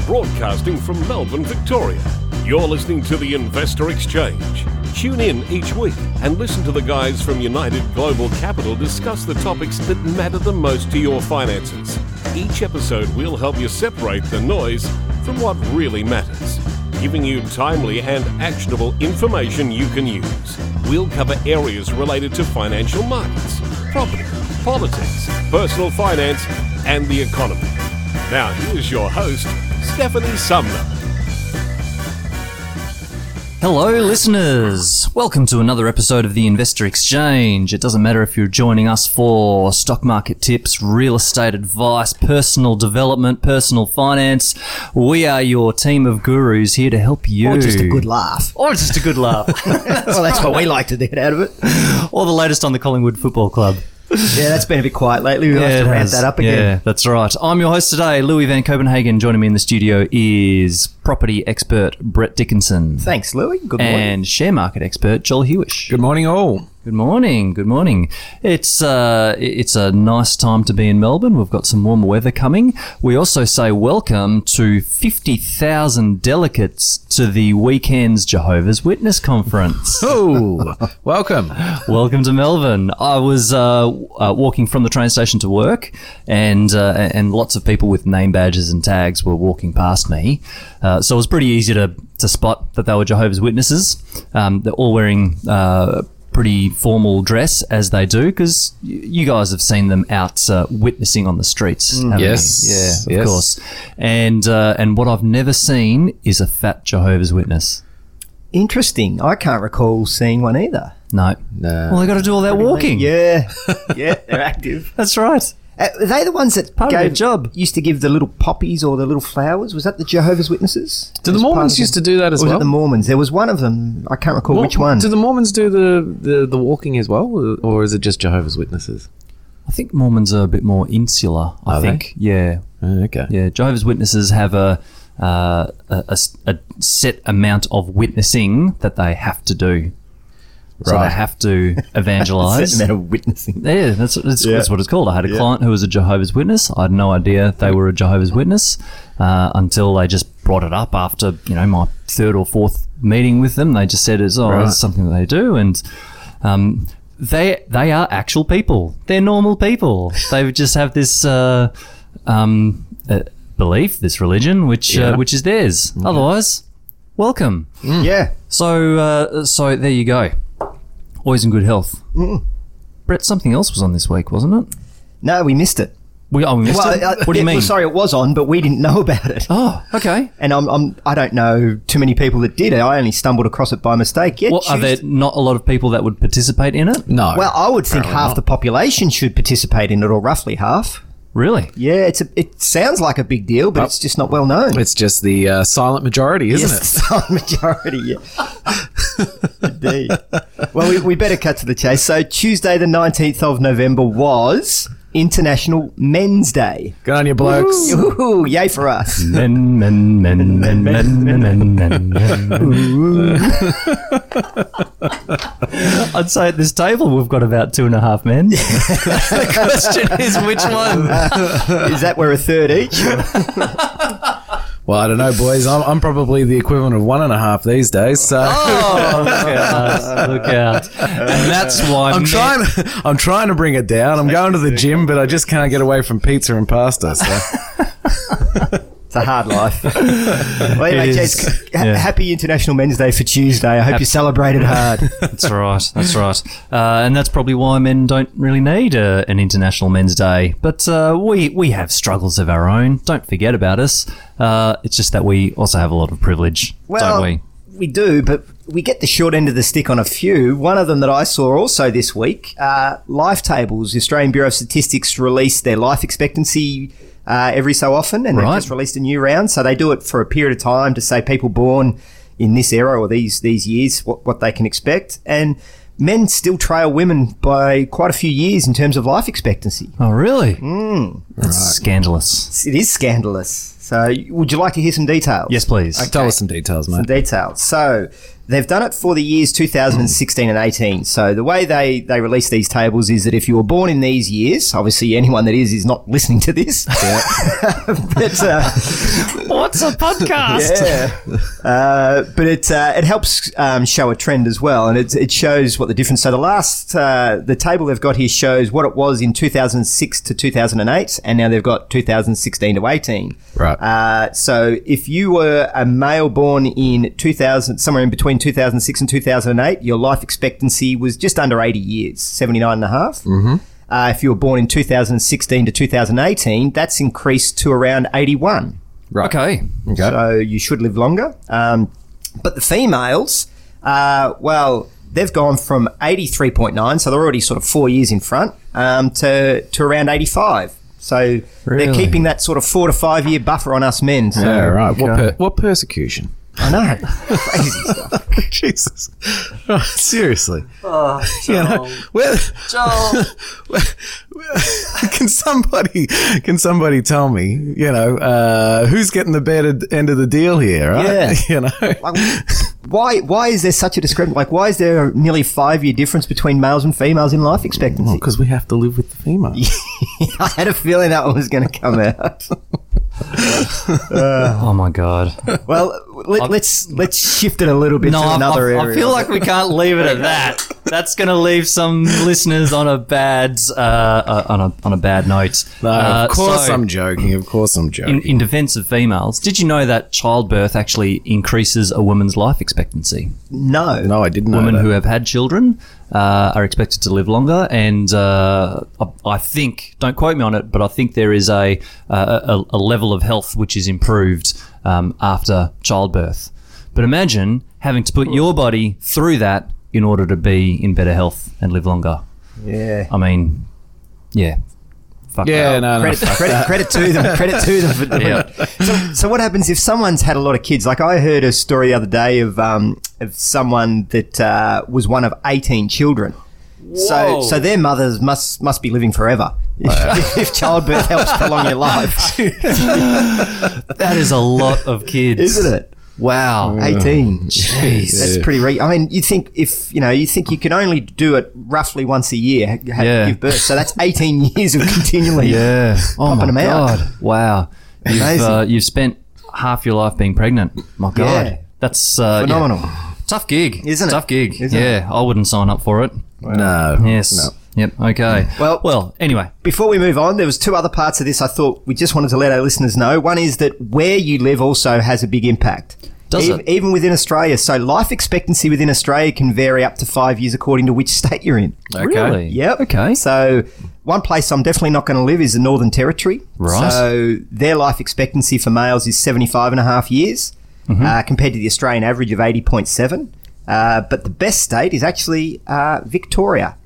broadcasting from Melbourne, Victoria. You're listening to the Investor Exchange. Tune in each week and listen to the guys from United Global Capital discuss the topics that matter the most to your finances. Each episode will help you separate the noise from what really matters, giving you timely and actionable information you can use. We'll cover areas related to financial markets, property, politics, personal finance, and the economy. Now, here's your host, Stephanie Sumner. Hello, listeners. Welcome to another episode of the Investor Exchange. It doesn't matter if you're joining us for stock market tips, real estate advice, personal development, personal finance. We are your team of gurus here to help you. Or just a good laugh. Well, That's what we like to get out of it. Or the latest on the Collingwood Football Club. Yeah, that's been a bit quiet lately. We'll have to ramp that up again. Yeah, that's right. I'm your host today, Louis Van Copenhagen. Joining me in the studio is property expert Brett Dickinson. Thanks, Louis. Good morning. And share market expert Joel Hewish. Good morning, all. Good morning. Good morning. It's a nice time to be in Melbourne. We've got some warmer weather coming. We also say welcome to 50,000 delegates to the weekend's Jehovah's Witness conference. Oh, welcome. Welcome to Melbourne. I was walking from the train station to work, and lots of people with name badges and tags were walking past me. So it was pretty easy to spot that they were Jehovah's Witnesses. They're all wearing pretty formal dress, as they do, because you guys have seen them out witnessing on the streets. Haven't Yes. you? Yeah, of course. And what I've never seen is a fat Jehovah's Witness. Interesting. I can't recall seeing one either. No. Well, they got to do all that walking. Yeah, they're active. That's right. Are they the ones that Part of their job. used to give the little poppies or the little flowers? Was that the Jehovah's Witnesses? Do the Mormons used to do that as or was well? it the Mormons? There was one of them. I can't recall which one. Do the Mormons do the walking as well, or is it just Jehovah's Witnesses? I think Mormons are a bit more insular, I think. Yeah. Okay. Yeah. Jehovah's Witnesses have a set amount of witnessing that they have to do. So Right. they have to evangelize. Certain amount of witnessing. Yeah, that's what it's called. I had a client who was a Jehovah's Witness. I had no idea they were a Jehovah's Witness until they just brought it up after, my third or fourth meeting with them. They just said, it's something that they do. And they are actual people. They're normal people. They just have this belief, this religion, which is theirs. Okay. Otherwise, welcome. Yeah. So there you go. Always in good health. Brett, something else was on this week, wasn't it? No, we missed it. We missed it? What do you mean? Well, sorry, it was on, but we didn't know about it. Oh, okay. And I don't know too many people that did it. I only stumbled across it by mistake. Yeah, Are there not a lot of people that would participate in it? No. Well, I would think half the population should participate in it, or roughly half. Really? Yeah, it sounds like a big deal, but it's just not well known. It's just the silent majority, isn't Yes, the silent majority, yeah. Indeed. Well, we better cut to the chase. So Tuesday the 19th of November was International Men's Day. it? Good on you, blokes. Ooh, yay for us. Men. I'd say at this table we've got about 2.5 men. The question is which one? Is that we're a third each? Well, I don't know, boys. I'm probably the equivalent of 1.5 these days. So Look out. And that's why I'm trying to bring it down. I'm going to the gym, but I just can't get away from pizza and pasta. So. It's a hard life. Well, anyway, It Jez, is. Yeah. happy International Men's Day for Tuesday. I hope you celebrated hard. That's right. And that's probably why men don't really need an International Men's Day. But we have struggles of our own. Don't forget about us. It's just that we also have a lot of privilege, don't we? We do, but we get the short end of the stick on a few. One of them that I saw also this week, Life Tables, the Australian Bureau of Statistics released their life expectancy every so often, and they've just released a new round. So they do it for a period of time to say people born in this era or these years, what they can expect. And men still trail women by quite a few years in terms of life expectancy. Oh, really? That's scandalous. It is scandalous. So would you like to hear some details? Yes, please. Okay. Tell us some details, mate. Some details. So They've done it for the years 2016 and 18. So the way they release these tables is that if you were born in these years, obviously anyone that is not listening to this. Yeah. But, What's a podcast? but it helps show a trend as well, and it shows what the difference. So the table they've got here shows what it was in 2006 to 2008, and now they've got 2016 to 18. Right. So if you were a male born in 2000, somewhere in between 2006 and 2008, your life expectancy was just under 80 years, 79 and a half. Mm-hmm. If you were born in 2016 to 2018, that's increased to around 81. Right. Okay. So you should live longer. But the females, they've gone from 83.9, so they're already sort of 4 years in front, to around 85. So they're keeping that sort of 4 to 5 year buffer on us men. So, Yeah, right. What persecution? I know. Crazy stuff. Jesus. Oh, seriously. Oh, Joel. Can somebody tell me, who's getting the better end of the deal here, right? Yeah. Why is there such a discrepancy? Like, why is there a nearly 5 year difference between males and females in life expectancy? Because we have to live with the female. I had a feeling that one was going to come out. Oh my God. Well, let's shift it a little bit to another area. I feel like we can't leave it at that. That's going to leave some listeners on a bad on a bad note. No, of course I'm joking. Of course I'm joking. In defense of females, did you know that childbirth actually increases a woman's life expectancy? No, I didn't know Women that. who have had children are expected to live longer, and I think, don't quote me on it, but I think there is a level of health which is improved after childbirth. But imagine having to put your body through that in order to be in better health and live longer. Yeah. I mean, yeah. Fuck Yeah, that. no. Credit to them. Credit to them for doing it. So what happens if someone's had a lot of kids? Like, I heard a story the other day of someone that was one of 18 children. Whoa. So their mothers must be living forever if childbirth helps prolong your life, That is a lot of kids. isn't it? Wow. 18. Jeez. That's pretty. I mean, you think you can only do it roughly once a year, give birth. So that's 18 years of continually Yeah. Oh popping my them out. God. Wow. Amazing. You've spent half your life being pregnant. My God. Yeah. That's Phenomenal. yeah. Tough gig. Isn't it? Tough gig. Isn't yeah. I wouldn't sign up for it. No. Yes. No. Yep. Okay. Well, anyway. Before we move on, there was two other parts of this I thought we just wanted to let our listeners know. One is that where you live also has a big impact. Does it? Even within Australia. So life expectancy within Australia can vary up to 5 years according to which state you're in. Okay. Really? Yep. Okay. So one place I'm definitely not going to live is the Northern Territory. Right. So their life expectancy for males is 75 and a half years compared to the Australian average of 80.7. But the best state is actually Victoria.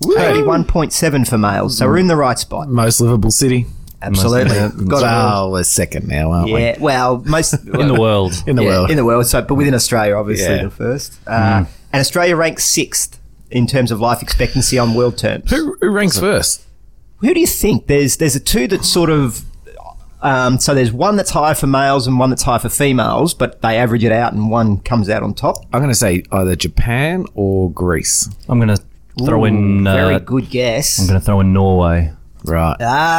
81.7 for males. So we're in the right spot. Most livable city. Absolutely. Well, we're second now, aren't we? Yeah, well, most In the world. In the world. in the world. So, but within Australia, obviously, Yeah. the first. And Australia ranks 6th in terms of life expectancy on world terms. Who ranks first? Who do you think? There's a two that sort of. So there's one that's higher for males and one that's higher for females, but they average it out and one comes out on top. I'm going to say either Japan or Greece. I'm going to throw in. Very good guess. I'm going to throw in Norway. Right.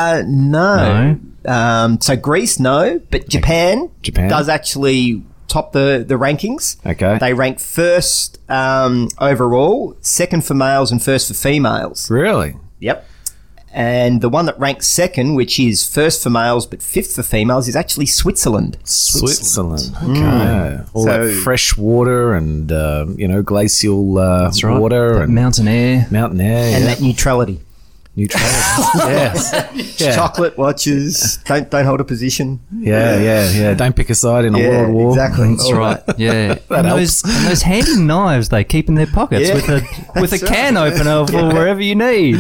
No. So Greece, no, but Japan does actually top the rankings. Okay. They rank first overall, second for males and first for females. Really? Yep. And the one that ranks second, which is first for males but fifth for females, is actually Switzerland. Switzerland. Okay. All So- that fresh water and, glacial That's right. water and Mountain air. mountain air. And yeah. that neutrality. Neutrality. yes. Yeah. Chocolate watches, don't hold a position. Yeah. Don't pick a side in a world war. Exactly. That's All right. Yeah. That and those handy knives they keep in their pockets Yeah. with a That's can opener for wherever you need.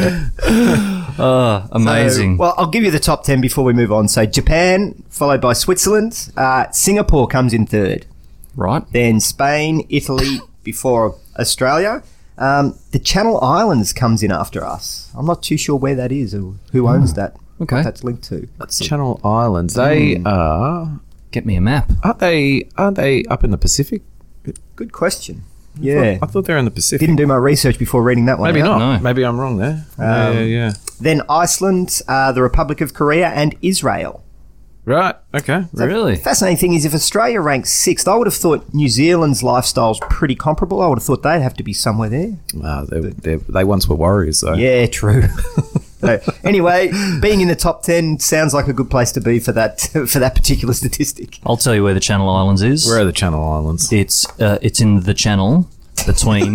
Oh, amazing. Well, I'll give you the top 10 before we move on. So Japan, followed by Switzerland. Singapore comes in third. Right. Then Spain, Italy before Australia. The Channel Islands comes in after us. I'm not too sure where that is or who owns that. Okay. What that's linked to. Channel Islands. They are. Get me a map. Aren't they up in the Pacific? Good question. Yeah. I thought they were in the Pacific. Didn't do my research before reading that one. Maybe out. not. No. Maybe I'm wrong there. Yeah. Then Iceland, the Republic of Korea, and Israel. Right. Okay. Really? Fascinating thing is, if Australia ranks sixth, I would have thought New Zealand's lifestyle's pretty comparable. I would have thought they'd have to be somewhere there. They once were warriors, though. Yeah, true. So, anyway, being in the top 10 sounds like a good place to be for that particular statistic. I'll tell you where the Channel Islands is. Where are the Channel Islands? It's in the Channel between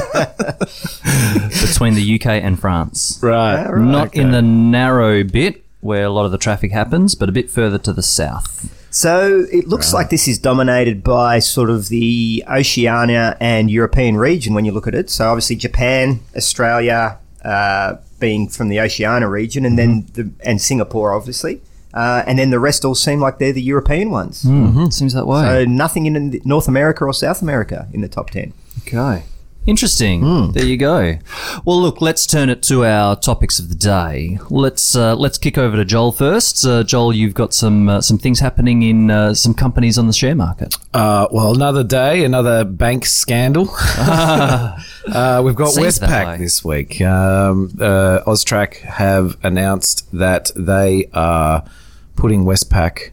between the UK and France. Right. Not in the narrow bit where a lot of the traffic happens, but a bit further to the south. So it looks like this is dominated by sort of the Oceania and European region when you look at it. So obviously Japan, Australia being from the Oceania region, and then and Singapore, obviously. And then the rest all seem like they're the European ones. Seems that way. So nothing in North America or South America in the top 10. Okay. Interesting. There you go. Well, look, let's turn it to our topics of the day. Let's kick over to Joel first. Joel, you've got some things happening in some companies on the share market. Well, another day, another bank scandal. We've got Seems that way. Westpac this week. Austrac have announced that they are putting Westpac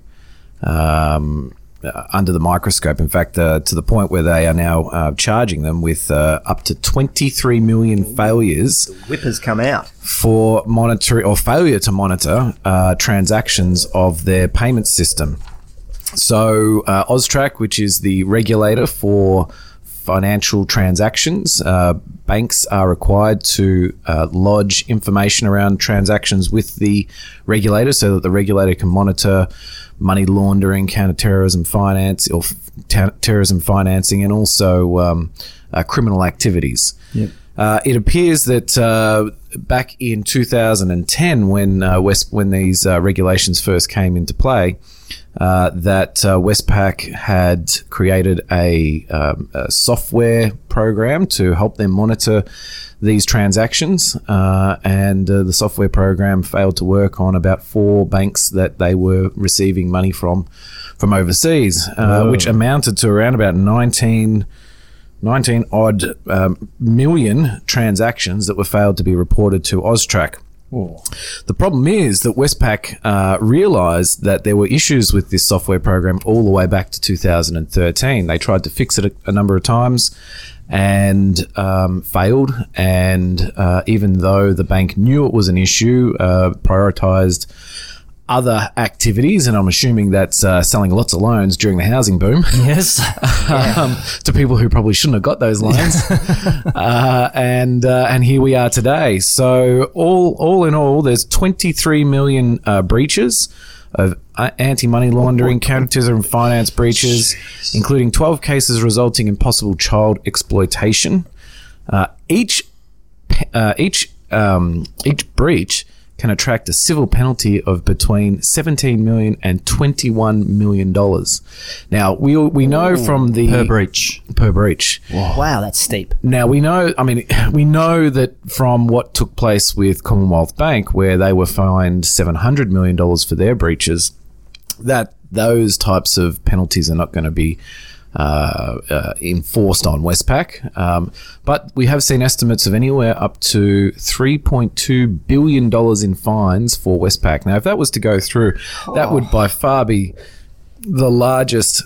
under the microscope. In fact, to the point where they are now charging them with up to 23 million failures. Whippers come out. For monitoring or failure to monitor transactions of their payment system. So Austrac, which is the regulator for financial transactions, banks are required to lodge information around transactions with the regulator so that the regulator can monitor money laundering, counter-terrorism finance, or terrorism financing, and also criminal activities. Yep. It appears that back in 2010, when these regulations first came into play, that Westpac had created a software program to help them monitor these transactions, and the software program failed to work on about 4 banks that they were receiving money from overseas, which amounted to around about 19 odd million transactions that were failed to be reported to Austrac. The problem is that Westpac realised that there were issues with this software program all the way back to 2013. They tried to fix it a number of times and failed. And even though the bank knew it was an issue, prioritised other activities, and I'm assuming that's selling lots of loans during the housing boom. Yes. To people who probably shouldn't have got those loans. And here we are today. So all in all, there's 23 million breaches of anti-money laundering, counter-terrorism finance breaches, including 12 cases resulting in possible child exploitation. Each breach can attract a civil penalty of between $17 million and $21 million. Now, we know from the... Per breach. Per breach. Wow, that's steep. Now, we know that from what took place with Commonwealth Bank, where they were fined $700 million for their breaches, that those types of penalties are not going to be enforced on Westpac. But we have seen estimates of anywhere up to $3.2 billion in fines for Westpac. Now, if that was to go through, that would by far be the largest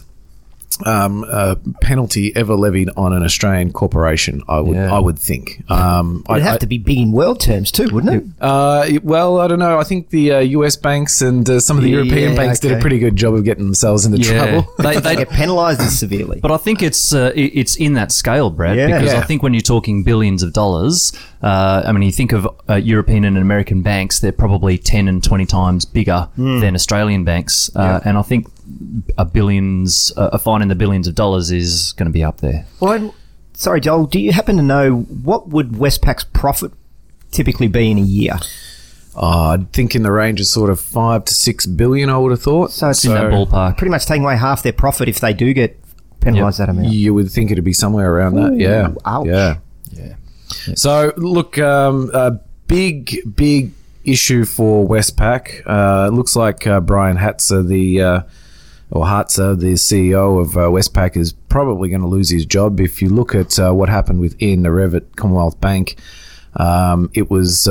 penalty ever levied on an Australian corporation, I would think. It'd have to be big in world terms too, wouldn't it? Well, I don't know. I think the US banks and some of the European banks did a pretty good job of getting themselves into trouble. They get penalised severely. But I think it's in that scale, Brad, because I think when you're talking billions of dollars, you think of European and American banks, they're probably 10 and 20 times bigger than Australian banks. And I think a fine in the billions of dollars is going to be up there. Well, sorry, Joel, do you happen to know what would Westpac's profit typically be in a year? I'd think in the range of sort of 5 to 6 billion, I would have thought. So it's in that ballpark. Pretty much taking away half their profit if they do get penalised that amount. You would think it'd be somewhere around that, yeah. Ouch. Yeah. So, look, a big issue for Westpac. It looks like Brian Hatzer, the or Hartzer, the CEO of Westpac, is probably going to lose his job. If you look at what happened with Ian Narev at Commonwealth Bank, it was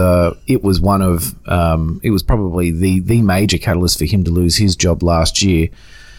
probably the major catalyst for him to lose his job last year.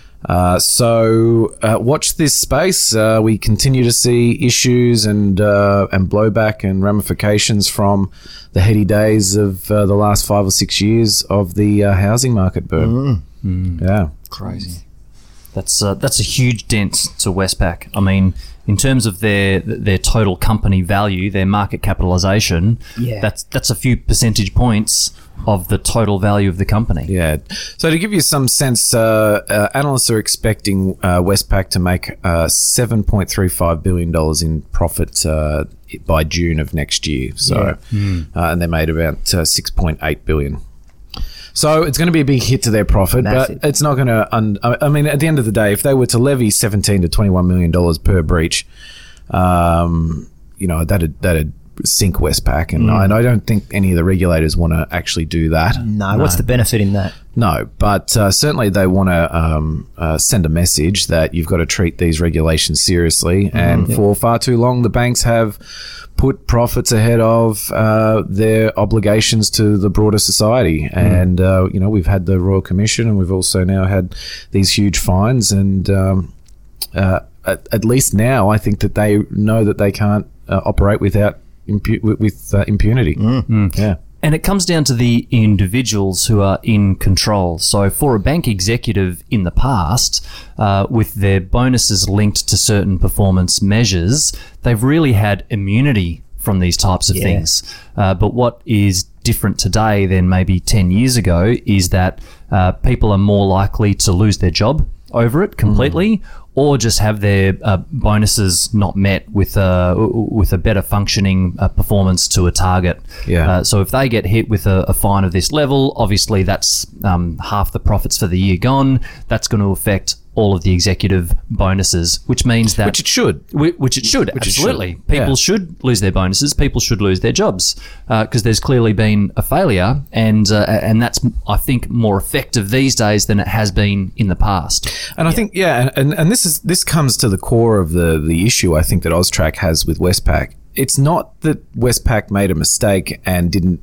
So watch this space. We continue to see issues and blowback and ramifications from the heady days of the last 5 or 6 years of the housing market boom. Yeah, crazy. That's a huge dent to Westpac. I mean, in terms of their total company value, their market capitalisation, that's a few percentage points of the total value of the company. Yeah. So to give you some sense, analysts are expecting Westpac to make $7.35 billion in profit by June of next year. So, and they made about $6.8 billion. So it's going to be a big hit to their profit, Massive. but it's not going to. I mean, at the end of the day, if they were to levy $17 to $21 million per breach, that'd sink Westpac, and I don't think any of the regulators want to actually do that. No, what's the benefit in that? No, but certainly they want to send a message that you've got to treat these regulations seriously. And for far too long, the banks have put profits ahead of their obligations to the broader society. And, we've had the Royal Commission, and we've also now had these huge fines. And at least now I think that they know that they can't operate without impunity. Yeah. And it comes down to the individuals who are in control. So for a bank executive in the past, with their bonuses linked to certain performance measures, they've really had immunity from these types of things. But what is different today than maybe 10 years ago is that people are more likely to lose their job over it completely, or just have their bonuses not met with a better functioning performance to a target. Yeah. So if they get hit with a fine of this level, obviously that's half the profits for the year gone. That's going to affect all of the executive bonuses, which means that... Which it should. Which it should, absolutely. People Yeah. should lose their bonuses. People should lose their jobs because there's clearly been a failure, and that's, I think, more effective these days than it has been in the past. And I think, and this comes to the core of the issue I think that Austrac has with Westpac. It's not that Westpac made a mistake and didn't,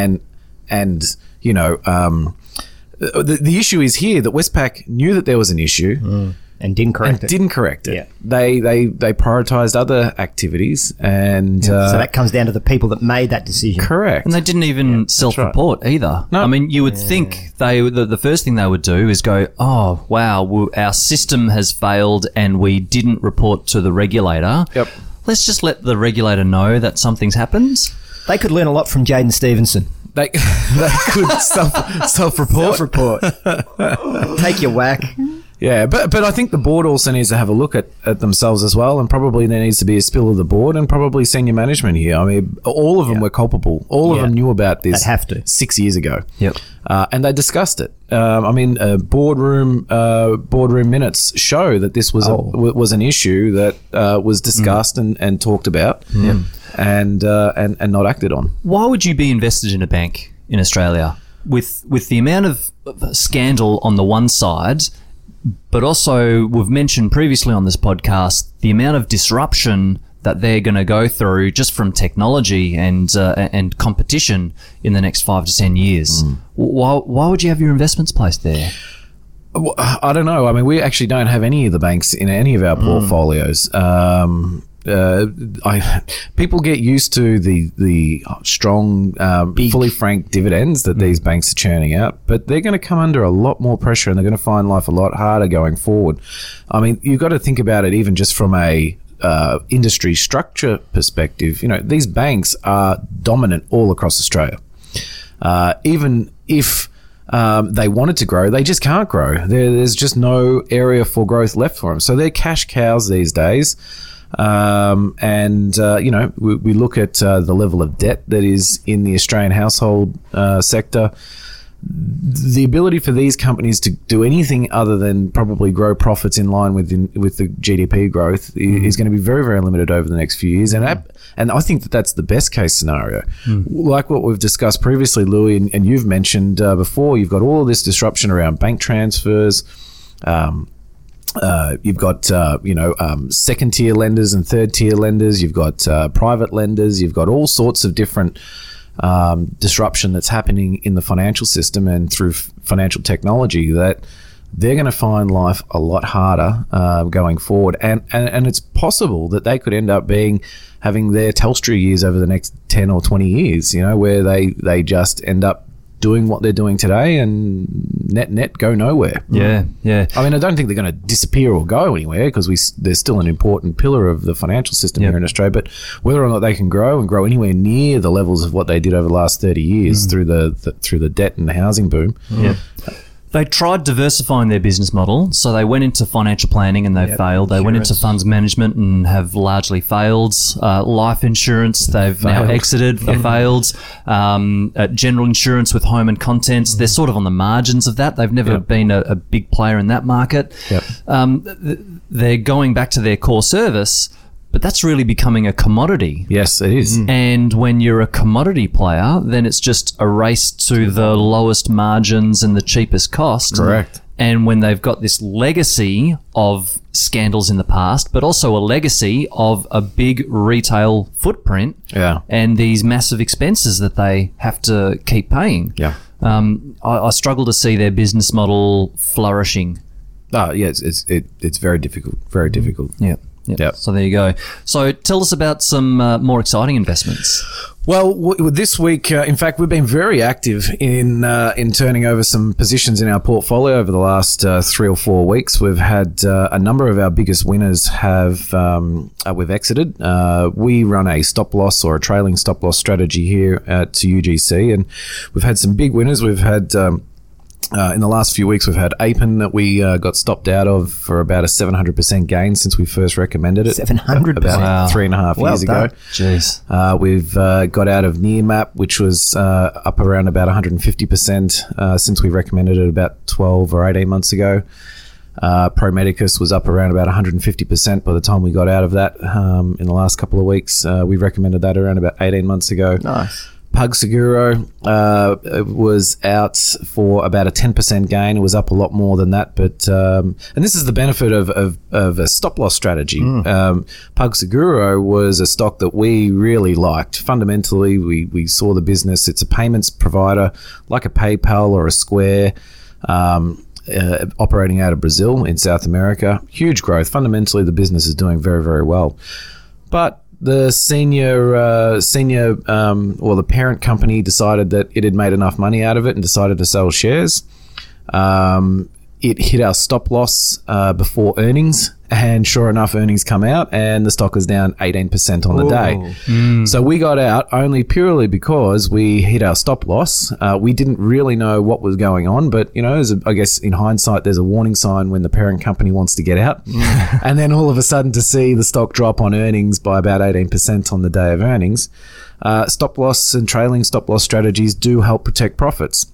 the issue is here that Westpac knew that there was an issue And didn't correct it. Didn't correct it. Yeah. They prioritized other activities, and So that comes down to the people that made that decision. correct. And they didn't even self-report either. No. I mean, you would think the first thing they would do is go, oh, wow, our system has failed and we didn't report to the regulator. Yep. Let's just let the regulator know that something's happened. They could learn a lot from Jaden Stevenson. They could self-report. Self-report. Take your whack. Yeah, but I think the board also needs to have a look at themselves as well, and probably there needs to be a spill of the board and probably senior management here. I mean, all of them were culpable. All of them knew about this. They'd have to. 6 years ago. Yep. And they discussed it. Boardroom minutes show that this was an issue that was discussed and talked about, and not acted on. Why would you be invested in a bank in Australia with the amount of scandal on the one side, but also we've mentioned previously on this podcast the amount of disruption that they're going to go through just from technology and competition in the next 5 to 10 years? Why would you have your investments placed there? Well, I don't know. I mean, we actually don't have any of the banks in any of our portfolios. People get used to the strong, fully franked dividends that these banks are churning out, but they're going to come under a lot more pressure, and they're going to find life a lot harder going forward. I mean, you've got to think about it even just from a industry structure perspective. You know, these banks are dominant all across Australia. Even if they wanted to grow, they just can't grow. There's just no area for growth left for them. So they're cash cows these days. We look at the level of debt that is in the Australian household sector. The ability for these companies to do anything other than probably grow profits in line with the GDP growth is going to be very, very limited over the next few years. And I think that's the best case scenario. Like what we've discussed previously, Louis, and you've mentioned before, you've got all of this disruption around bank transfers. You've got second tier lenders and third tier lenders. You've got private lenders. You've got all sorts of different disruption that's happening in the financial system and through financial technology that they're going to find life a lot harder going forward. And it's possible that they could end up having their Telstra years over the next 10 or 20 years, where they just end up doing what they're doing today and net go nowhere. Yeah. I mean, I don't think they're going to disappear or go anywhere because they're still an important pillar of the financial system here in Australia. But whether or not they can grow anywhere near the levels of what they did over the last 30 years through the debt and the housing boom. Yeah. They tried diversifying their business model, so they went into financial planning and they failed. They went into funds management and have largely failed. Life insurance, they've now exited, failed. General insurance with home and contents, they're sort of on the margins of that. They've never been a big player in that market. They're going back to their core service, but that's really becoming a commodity. Yes, it is. And when you're a commodity player, then it's just a race to the lowest margins and the cheapest cost. Correct. And when they've got this legacy of scandals in the past, but also a legacy of a big retail footprint and these massive expenses that they have to keep paying. I struggle to see their business model flourishing. It's very difficult. Very difficult. So there you go. So tell us about some more exciting investments. Well, this week, in fact, we've been very active in turning over some positions in our portfolio over the last 3 or 4 weeks. We've had a number of our biggest winners we've exited. We run a stop loss or a trailing stop loss strategy here at UGC, and we've had some big winners. We've had in the last few weeks, we've had Appen that we got stopped out of for about a 700% gain since we first recommended it. 700%? About 3.5 years ago. Jeez. We've got out of Nearmap, which was up around about 150% since we recommended it about 12 or 18 months ago. Pro Medicus was up around about 150% by the time we got out of that in the last couple of weeks. We recommended that around about 18 months ago. Nice. PugSeguro was out for about a 10% gain. It was up a lot more than that, but and this is the benefit of a stop loss strategy. PugSeguro was a stock that we really liked. Fundamentally, we saw the business. It's a payments provider like a PayPal or a Square. Operating out of Brazil in South America. Huge growth. Fundamentally, the business is doing very, very well. But the or the parent company decided that it had made enough money out of it and decided to sell shares. It hit our stop loss before earnings, and sure enough, earnings come out and the stock is down 18% on the day. So we got out only purely because we hit our stop loss. We didn't really know what was going on, but I guess in hindsight, there's a warning sign when the parent company wants to get out. And then all of a sudden to see the stock drop on earnings by about 18% on the day of earnings. Stop loss and trailing stop loss strategies do help protect profits.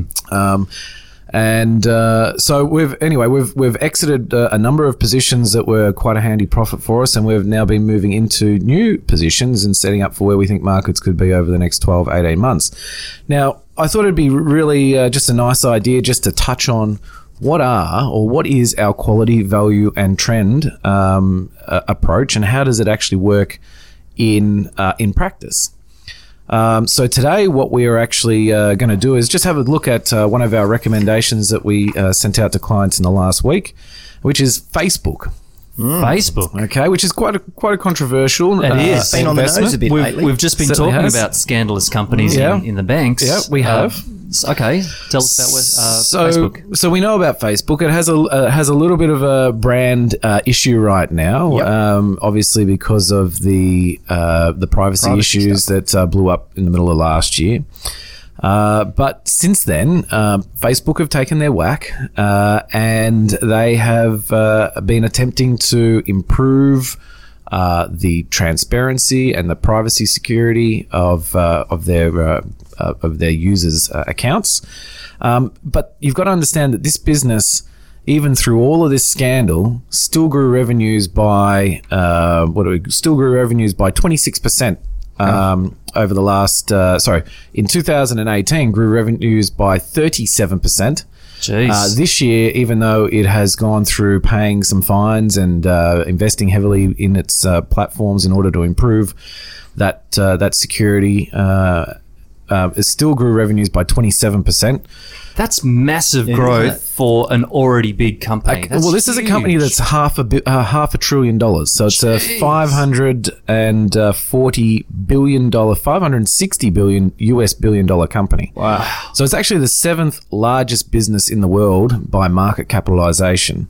And so we've exited a number of positions that were quite a handy profit for us, and we've now been moving into new positions and setting up for where we think markets could be over the next 12, 18 months. Now, I thought it'd be really just a nice idea just to touch on what is our quality, value, and trend approach, and how does it actually work in practice. So today what we are actually going to do is just have a look at one of our recommendations that we sent out to clients in the last week, which is Facebook. Facebook. Okay, which is quite a controversial It is. Been on the nose a bit lately. We've just been Certainly talking has. about scandalous companies in the banks. Yeah, we have. Okay, tell us about Facebook. So we know about Facebook. It has a little bit of a brand issue right now, obviously because of the privacy issues that blew up in the middle of last year. But since then, Facebook have taken their whack, and they have been attempting to improve the transparency and the privacy security of their users' accounts. But you've got to understand that this business, even through all of this scandal, still grew revenues by 26%. Over the last, in 2018, grew revenues by 37%. Jeez. This year, even though it has gone through paying some fines and investing heavily in its platforms in order to improve that security, it still grew revenues by 27%. That's massive growth for an already big company. Well, this is a company that's half a $1 trillion. So it's a $540 billion, $560 billion US billion-dollar company. Wow. So it's actually the 7th largest business in the world by market capitalization.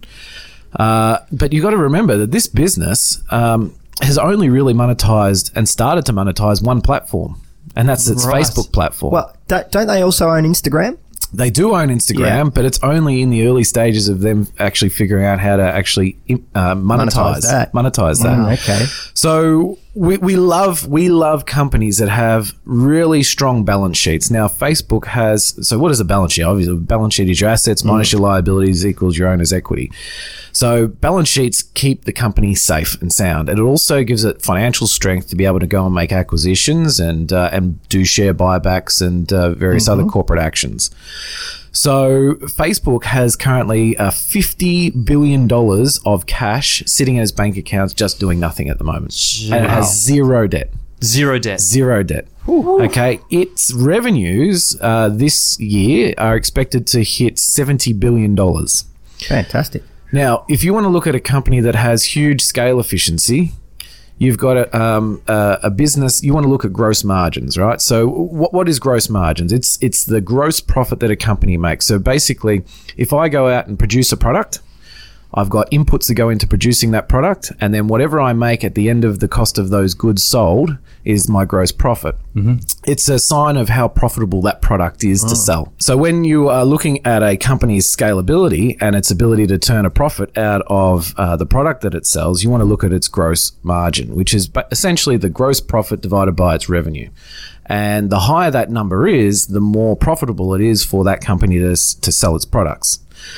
But you got to remember that this business has only really monetized and started to monetize one platform, and that's its Facebook platform. Well, don't they also own Instagram? They do own Instagram, but it's only in the early stages of them actually figuring out how to actually monetize that. Okay. So we love companies that have really strong balance sheets. Now, Facebook has. So what is a balance sheet? Obviously, a balance sheet is your assets minus your liabilities equals your owner's equity. So balance sheets keep the company safe and sound, and it also gives it financial strength to be able to go and make acquisitions and do share buybacks and various other corporate actions. So Facebook has currently $50 billion of cash sitting in its bank accounts just doing nothing at the moment. And it has zero debt. Zero debt. Zero debt. Okay. Its revenues this year are expected to hit $70 billion. Fantastic. Now, if you want to look at a company that has huge scale efficiency, you've got a business. You want to look at gross margins, right? So, what is gross margins? It's the gross profit that a company makes. So, basically, if I go out and produce a product, I've got inputs that go into producing that product, and then whatever I make at the end of the cost of those goods sold is my gross profit. It's a sign of how profitable that product is to sell. So when you are looking at a company's scalability and its ability to turn a profit out of the product that it sells, you want to look at its gross margin, which is essentially the gross profit divided by its revenue. And the higher that number is, the more profitable it is for that company to sell its products.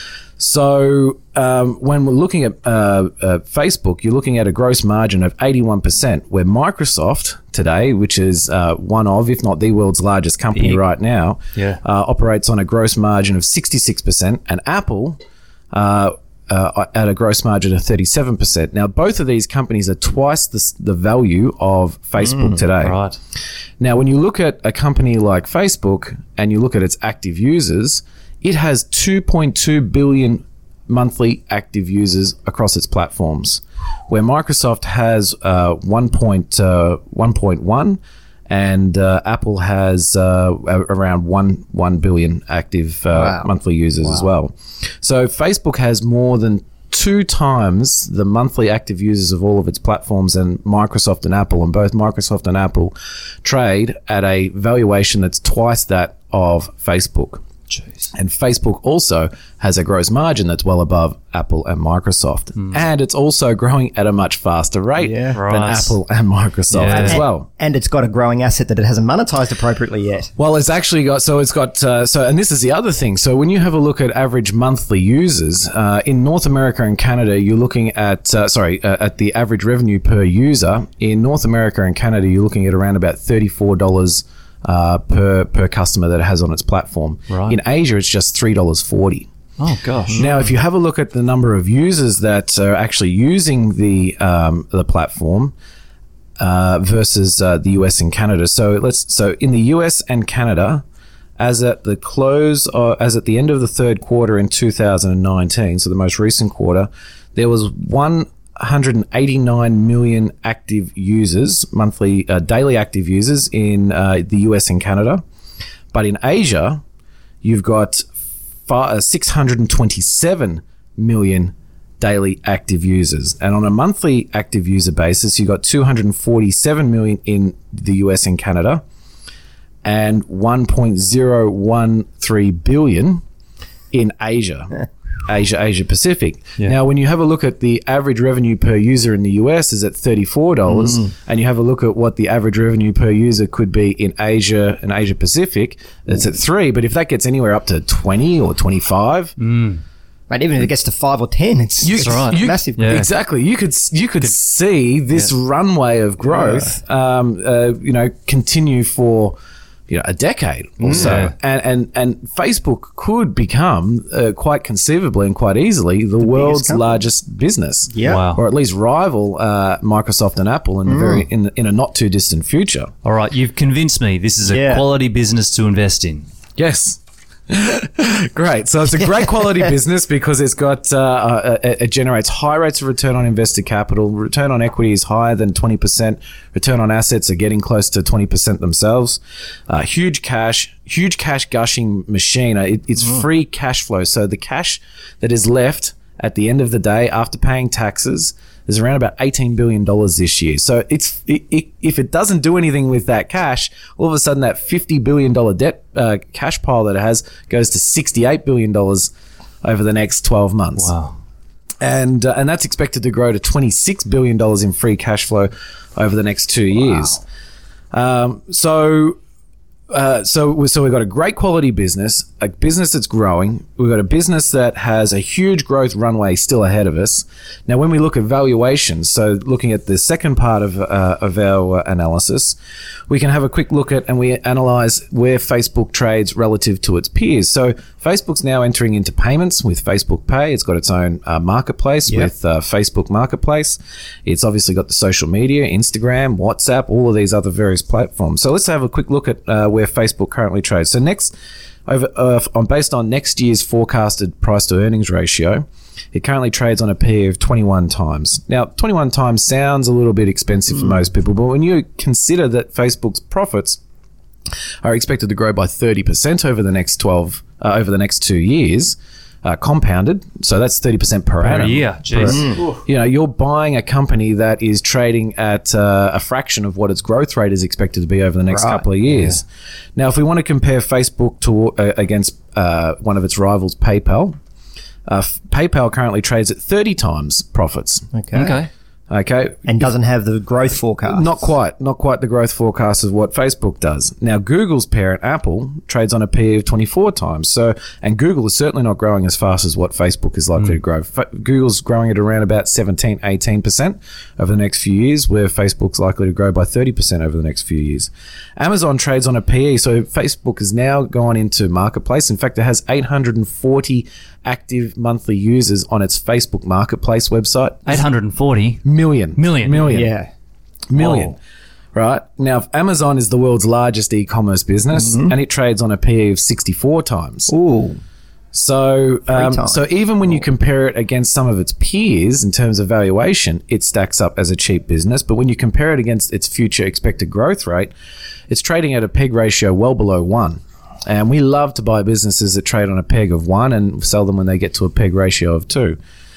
So when we're looking at Facebook, you're looking at a gross margin of 81%, where Microsoft today, which is one of, if not the world's largest company right now, operates on a gross margin of 66%, and Apple at a gross margin of 37%. Now, both of these companies are twice the value of Facebook today. Right. Now, when you look at a company like Facebook and you look at its active users, it has 2.2 billion monthly active users across its platforms, where Microsoft has 1.1 and Apple has around 1 billion active monthly users as well. So Facebook has more than 2 times the monthly active users of all of its platforms and Microsoft and Apple, and both Microsoft and Apple trade at a valuation that's twice that of Facebook. Jeez. And Facebook also has a gross margin that's well above Apple and Microsoft. And it's also growing at a much faster rate than Apple and Microsoft as well. And it's got a growing asset that it hasn't monetized appropriately yet. Well, it's actually got, and this is the other thing. So when you have a look at average monthly users, in North America and Canada, you're looking at, at the average revenue per user. In North America and Canada, you're looking at around about $34 per customer that it has on its platform. Right. In Asia, it's just $3.40. Oh gosh. Now, if you have a look at the number of users that are actually using the platform versus the US and Canada, so in the US and Canada, as at the end of the third quarter in 2019, so the most recent quarter, there was 189 million active users, monthly daily active users in the US and Canada. But in Asia, you've got 627 million daily active users. And on a monthly active user basis, you've got 247 million in the US and Canada and 1.013 billion in Asia. Asia Pacific. Yeah. Now, when you have a look at the average revenue per user in the US is at $34, and you have a look at what the average revenue per user could be in Asia and Asia Pacific, it's at $3. But if that gets anywhere up to 20 or 25, But even if it gets to 5 or 10, it's massive. Yeah. Exactly. You could see this runway of growth, continue for a decade or so. And Facebook could become quite conceivably and quite easily the world's company. largest business. Yeah. Wow. Or at least rival Microsoft and Apple in a not too distant future. All right, you've convinced me. This is a Yeah. quality business to invest in. Yes. Great. So it's a great quality business because it's got it generates high rates of return on invested capital. Return on equity is higher than 20%. Return on assets are getting close to 20% themselves. Huge cash gushing machine. It's free cash flow. So the cash that is left at the end of the day after paying taxes is around about $18 billion this year. So if it doesn't do anything with that cash, all of a sudden that $50 billion debt cash pile that it has goes to $68 billion over the next 12 months. Wow. And that's expected to grow to $26 billion in free cash flow over the next 2 years. So we've got a great quality business, a business that's growing. We've got a business that has a huge growth runway still ahead of us. Now, when we look at valuations, so looking at the second part of our analysis, we can have a quick look at and we analyze where Facebook trades relative to its peers. So Facebook's now entering into payments with Facebook Pay. It's got its own marketplace with Facebook Marketplace. It's obviously got the social media, Instagram, WhatsApp, all of these other various platforms. So let's have a quick look at where Facebook currently trades. So next, based on next year's forecasted price to earnings ratio, it currently trades on a PE of 21 times. Now, 21 times sounds a little bit expensive for most people, but when you consider that Facebook's profits are expected to grow by 30% over the next 2 years, compounded, so that's 30% per annum. year, jeez. You're buying a company that is trading at a fraction of what its growth rate is expected to be over the next couple of years. Now, if we want to compare Facebook to against one of its rivals, PayPal, PayPal currently trades at 30 times profits. Okay. And doesn't have the growth forecast. Not quite the growth forecast of what Facebook does. Now, Google's parent, Apple, trades on a PE of 24 times. So, and Google is certainly not growing as fast as what Facebook is likely to grow. Google's growing at around about 17, 18% over the next few years, where Facebook's likely to grow by 30% over the next few years. Amazon trades on a PE. So Facebook has now gone into marketplace. In fact, it has 840 active monthly users on its Facebook Marketplace website. 840 million. Yeah. Million. Right. Now, Amazon is the world's largest e-commerce business and it trades on a PE of 64 times. Ooh. So, times. so even when you compare it against some of its peers in terms of valuation, it stacks up as a cheap business. But when you compare it against its future expected growth rate, it's trading at a PEG ratio well below 1. And we love to buy businesses that trade on a PEG of 1 and sell them when they get to a PEG ratio of 2.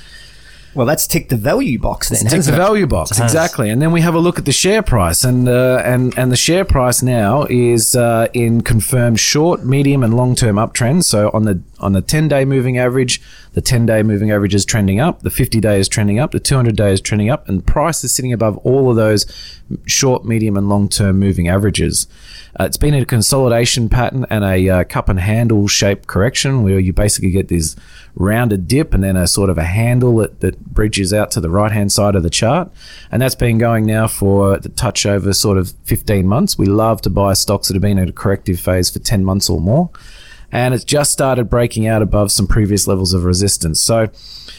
Well, that's ticked the value box then, Tick hasn't the it? value box, exactly. And then we have a look at the share price, and the share price now is in confirmed short, medium, and long-term uptrends. So on the 10-day moving average, the 10-day moving average is trending up, the 50-day is trending up, the 200-day is trending up, and the price is sitting above all of those short, medium, and long-term moving averages. It's been a consolidation pattern and a cup and handle shape correction where you basically get this rounded dip and then a sort of a handle that bridges out to the right-hand side of the chart. And that's been going now for the touch over sort of 15 months. We love to buy stocks that have been in a corrective phase for 10 months or more. And it's just started breaking out above some previous levels of resistance. So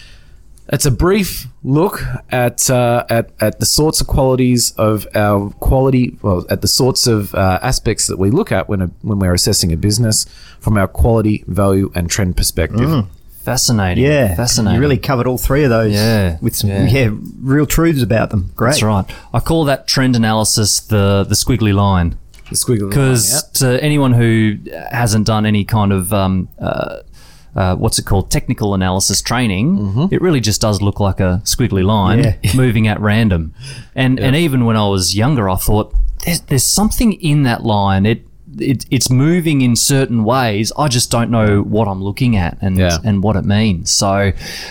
it's a brief look at the sorts of qualities of our quality, well, at the sorts of aspects that we look at when we're assessing a business from our quality, value, and trend perspective. Fascinating. Yeah. Fascinating. You really covered all three of those with some real truths about them. Great. That's right. I call that trend analysis the squiggly line. The squiggly line, Because to anyone who hasn't done any kind of what's it called, technical analysis training, it really just does look like a squiggly line moving at random. And even when I was younger, I thought there's something in that line. It's moving in certain ways. I just don't know what I'm looking at and what it means. So,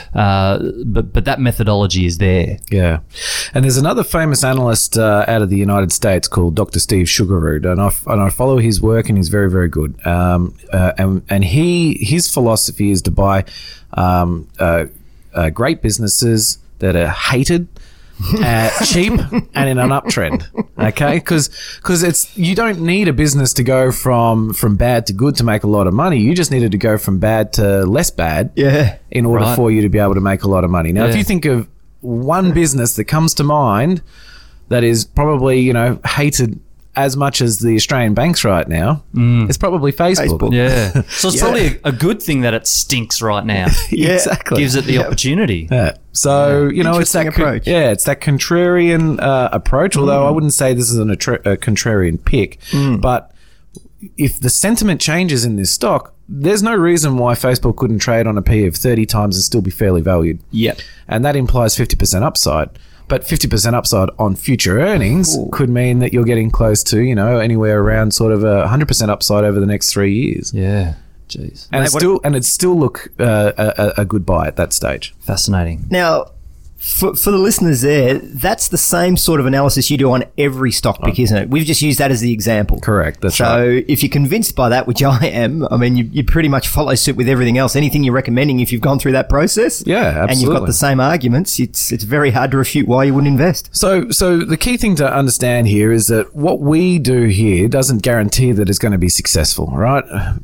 but that methodology is there. Yeah. And there's another famous analyst out of the United States called Dr. Steve Sugarroot, and I follow his work, and he's very, very good. And his philosophy is to buy great businesses that are hated cheap and in an uptrend. Okay, because it's you don't need a business to go from bad to good to make a lot of money. You just needed to go from bad to less bad. Yeah. In order for you to be able to make a lot of money. Now, if Yeah. you think of one business that comes to mind that is probably, hated as much as the Australian banks right now, it's probably Facebook. Facebook. Yeah. So it's probably a good thing that it stinks right now. Yeah. Exactly. Gives it the opportunity. Yeah. So, it's that Interesting approach. it's that contrarian approach, although I wouldn't say this is a contrarian pick. But if the sentiment changes in this stock, there's no reason why Facebook couldn't trade on a P of 30 times and still be fairly valued. Yep. And that implies 50% upside. But 50% upside on future earnings could mean that you're getting close to, anywhere around sort of 100% upside over the next 3 years. Yeah. Jeez. And it'd still look a good buy at that stage. Fascinating. Now, for the listeners there, that's the same sort of analysis you do on every stock pick, isn't it? We've just used that as the example. Correct. That's so right. if you're convinced by that, which I am, I mean, you pretty much follow suit with everything else. Anything you're recommending, if you've gone through that process, Yeah, and you've absolutely. got the same arguments, it's very hard to refute why you wouldn't invest. So the key thing to understand here is that what we do here doesn't guarantee that it's going to be successful, right?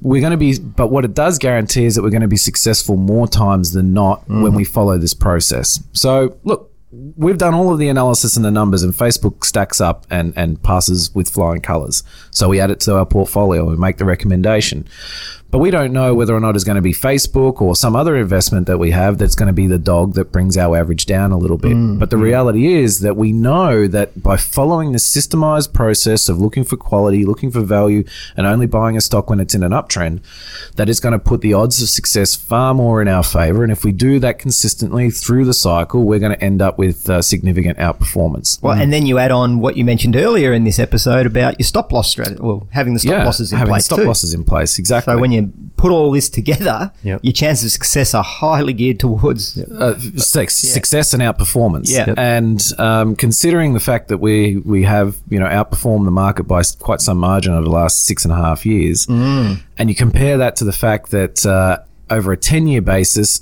But what it does guarantee is that we're going to be successful more times than not when we follow this process. So look, we've done all of the analysis and the numbers, and Facebook stacks up and passes with flying colours. So we add it to our portfolio and make the recommendation. But we don't know whether or not it's going to be Facebook or some other investment that we have that's going to be the dog that brings our average down a little bit. But the reality is that we know that by following the systemized process of looking for quality, looking for value, and only buying a stock when it's in an uptrend, that it's going to put the odds of success far more in our favor. And if we do that consistently through the cycle, we're going to end up with significant outperformance. Well, and then you add on what you mentioned earlier in this episode about your stop loss strategy, well, having the stop losses in having place stop too. losses in place, exactly. So when you put all this together, Yep. your chances of success are highly geared towards success and outperformance. Yeah. Yep. And considering the fact that we have outperformed the market by quite some margin over the last 6.5 years, and you compare that to the fact that over a 10-year basis,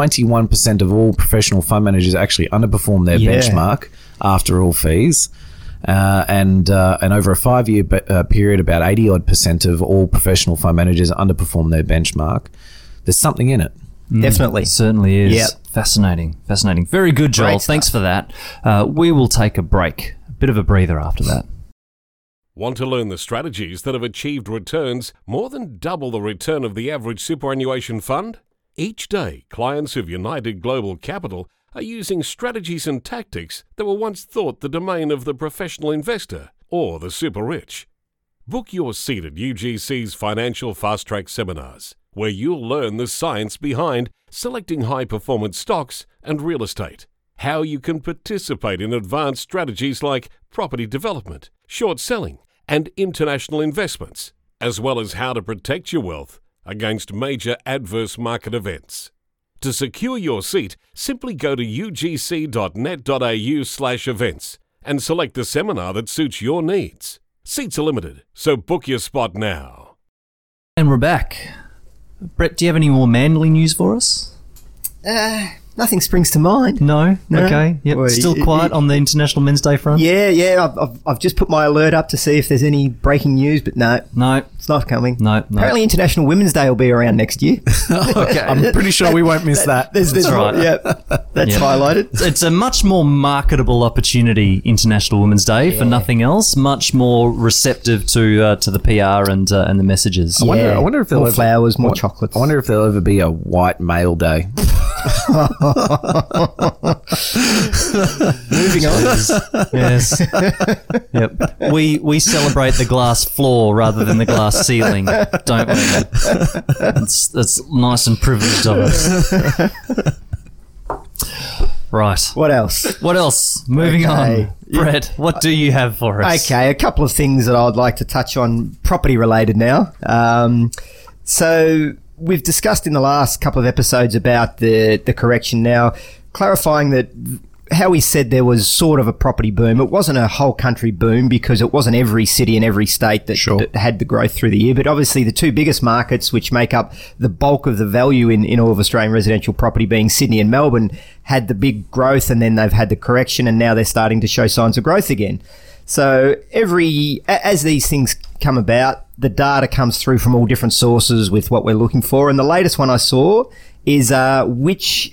91% of all professional fund managers actually underperform their Yeah. benchmark after all fees. And over a 5-year period, about 80% of all professional fund managers underperform their benchmark. There's something in it. definitely. It certainly is. Yep. Fascinating. Very good, Joel. Great Thanks stuff. for that. We will take a break. A bit of a breather after that. Want to learn the strategies that have achieved returns more than double the return of the average superannuation fund? Each day, clients of United Global Capital are using strategies and tactics that were once thought the domain of the professional investor or the super rich. Book your seat at UGC's Financial Fast Track seminars, where you'll learn the science behind selecting high-performance stocks and real estate, how you can participate in advanced strategies like property development, short selling, and international investments, as well as how to protect your wealth against major adverse market events. To secure your seat, simply go to ugc.net.au/events and select the seminar that suits your needs. Seats are limited, so book your spot now. And we're back. Brett, do you have any more Manly news for us? Nothing springs to mind. No? No. Okay. Yep. Well, Still quiet on the International Men's Day front? Yeah. I've just put my alert up to see if there's any breaking news, but no, No. it's not coming. No. Apparently, International Women's Day will be around next year. Okay. I'm pretty sure we won't miss that. There's right. Yeah, that's Yep. highlighted. It's a much more marketable opportunity, International Women's Day, for nothing else. Much more receptive to the PR and the messages. I wonder if there'll more ever- flowers, more chocolates. I wonder if there'll ever be a white male day. Moving on. Yes. Yep. We celebrate the glass floor rather than the glass ceiling, don't we? It's nice and privileged of us. Right. What else? What else? Moving Okay. on. Brett, what do you have for us? Okay, a couple of things that I'd like to touch on, property related now. So we've discussed in the last couple of episodes about the correction now, clarifying that how we said there was sort of a property boom. It wasn't a whole country boom because it wasn't every city and every state that had the growth through the year. But obviously the two biggest markets, which make up the bulk of the value in all of Australian residential property, being Sydney and Melbourne, had the big growth, and then they've had the correction, and now they're starting to show signs of growth again. So as these things come about, the data comes through from all different sources with what we're looking for. And the latest one I saw is which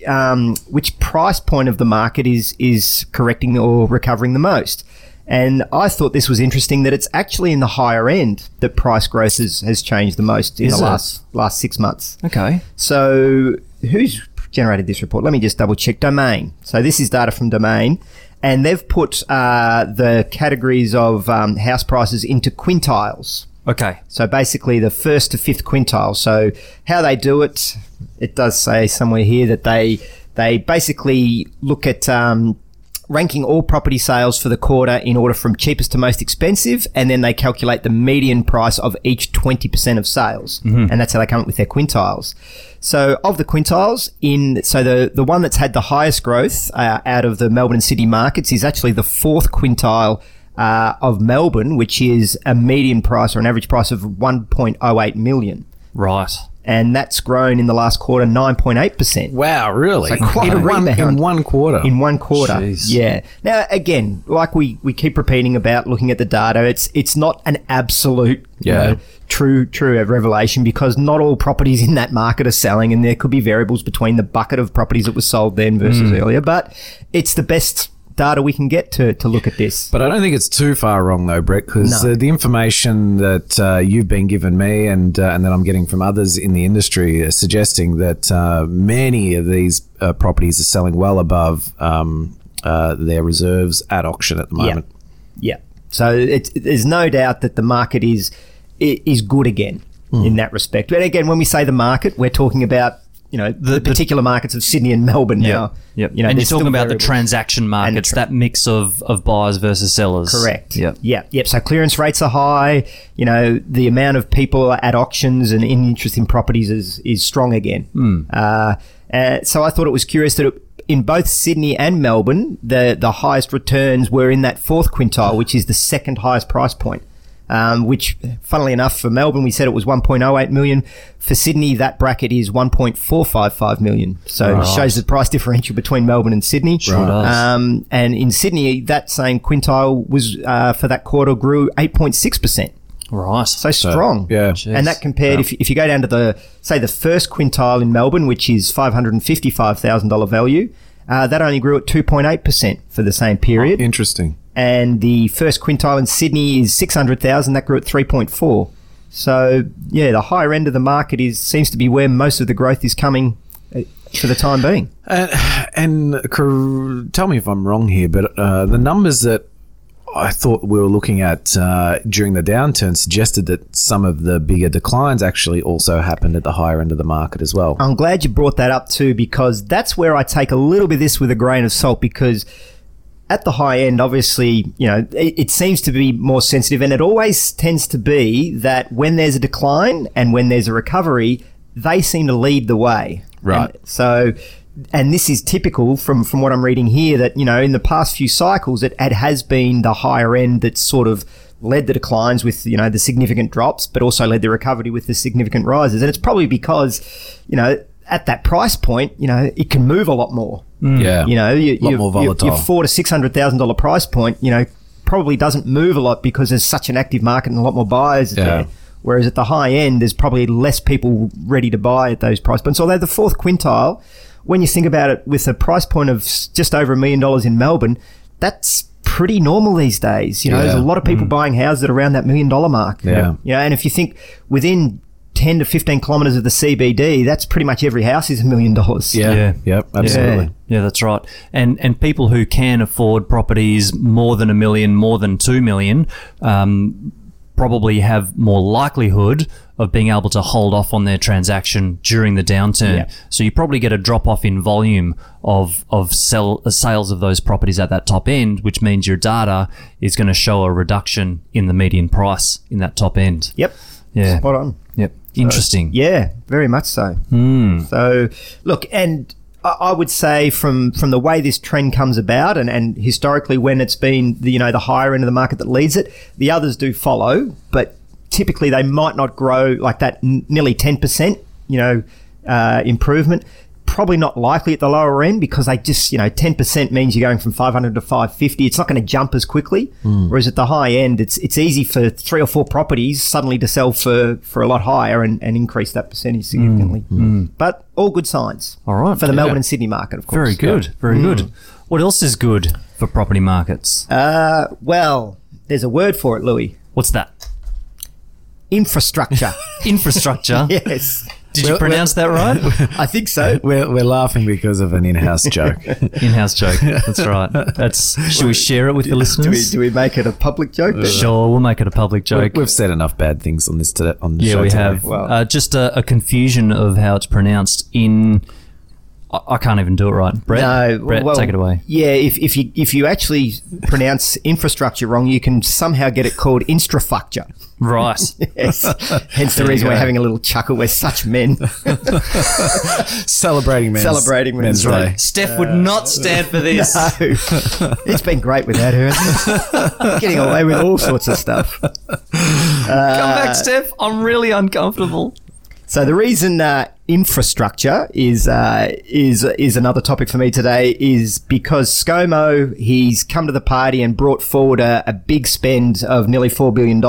price point of the market is correcting or recovering the most. And I thought this was interesting that it's actually in the higher end that price growth has changed the most in the last 6 months. Okay. So who's generated this report? Let me just double check. Domain. So this is data from Domain. And they've put the categories of house prices into quintiles. Okay. So basically the first to fifth quintile. So how they do it, it does say somewhere here that they basically look at ranking all property sales for the quarter in order from cheapest to most expensive, and then they calculate the median price of each 20% of sales. Mm-hmm. And that's how they come up with their quintiles. So of the quintiles, the one that's had the highest growth out of the Melbourne and Sydney markets is actually the fourth quintile of Melbourne, which is a median price or an average price of 1.08 million. Right. And that's grown in the last quarter 9.8%. Wow, really? So quite a rebound. In one quarter? In one quarter, Jeez. Yeah. Now, again, like we keep repeating about looking at the data, it's not an absolute true revelation, because not all properties in that market are selling, and there could be variables between the bucket of properties that was sold then versus earlier. But it's the best data we can get to look at this. But I don't think it's too far wrong though, Brett, because the information that you've been given me and that I'm getting from others in the industry is suggesting that many of these properties are selling well above their reserves at auction at the moment. Yeah. So there's no doubt that the market is good again in that respect. But again, when we say the market, we're talking about the particular markets of Sydney and Melbourne now. Yep. And you're talking about the transaction markets, that mix of buyers versus sellers. Correct. Yep. So clearance rates are high. The amount of people at auctions and in interest in properties is strong again. So I thought it was curious that in both Sydney and Melbourne, the highest returns were in that fourth quintile, which is the second highest price point. Which, funnily enough, for Melbourne, we said it was 1.08 million. For Sydney, that bracket is 1.455 million. So it shows the price differential between Melbourne and Sydney. Sure does. And in Sydney, that same quintile was for that quarter grew 8.6%. Right. So strong. Yeah. Jeez. And that compared, if you go down to the first quintile in Melbourne, which is $555,000 value, that only grew at 2.8% for the same period. Interesting. And the first quintile in Sydney is 600,000. That grew at 3.4. So the higher end of the market seems to be where most of the growth is coming for the time being. And tell me if I'm wrong here, but the numbers that I thought we were looking at during the downturn suggested that some of the bigger declines actually also happened at the higher end of the market as well. I'm glad you brought that up too, because that's where I take a little bit of this with a grain of salt, because at the high end, obviously, it seems to be more sensitive, and it always tends to be that when there's a decline and when there's a recovery, they seem to lead the way. Right. And this is typical from what I'm reading here, that, in the past few cycles, it has been the higher end that sort of led the declines with, the significant drops, but also led the recovery with the significant rises. And it's probably because, at that price point, it can move a lot more. Yeah. A lot more volatile. Your $400,000 to $600,000 price point, probably doesn't move a lot because there's such an active market and a lot more buyers there. Whereas at the high end, there's probably less people ready to buy at those price points. Although the fourth quintile, when you think about it, with a price point of just over $1 million in Melbourne, that's pretty normal these days. There's a lot of people buying houses at around that $1 million mark. Yeah. And if you think within 10 to 15 kilometres of the CBD, that's pretty much every house is $1 million. Yeah. Yep. Absolutely. Yeah, that's right. And people who can afford properties more than $1 million, more than $2 million, probably have more likelihood of being able to hold off on their transaction during the downturn. Yeah. So you probably get a drop off in volume of sales of those properties at that top end, which means your data is going to show a reduction in the median price in that top end. Yep. Yeah. Spot on. Yep. Interesting. Yeah, very much so. So, look, and I would say from the way this trend comes about, and historically when it's been the higher end of the market that leads it, the others do follow, but typically they might not grow like that nearly 10%, improvement. Probably not likely at the lower end because they just, 10% means you're going from 500 to 550. It's not going to jump as quickly. Whereas at the high end, it's easy for 3 or 4 properties suddenly to sell for a lot higher and increase that percentage significantly. But all good signs. All right. For the Melbourne and Sydney market, of course. Very good. Very good. What else is good for property markets? Well, there's a word for it, Louis. What's that? Infrastructure. Infrastructure? Yes. Did you pronounce that right? I think so. We're laughing because of an in-house joke. In-house joke. That's right. Should we share it with the listeners? Do we make it a public joke? Sure, we'll make it a public joke. We've said enough bad things on this today. On the Yeah, show we today. have. Well- Just a confusion of how it's pronounced in... I can't even do it right. Brett, take it away. Yeah, if you actually pronounce infrastructure wrong, you can somehow get it called instrastructure. Right. Yes. Hence the reason we're having a little chuckle. We're such men. Celebrating Men's Day. Day. Steph would not stand for this. No. It's been great without her, hasn't it? Getting away with all sorts of stuff. Come back, Steph. I'm really uncomfortable. So the reason infrastructure is another topic for me today is because ScoMo, he's come to the party and brought forward a big spend of nearly $4 billion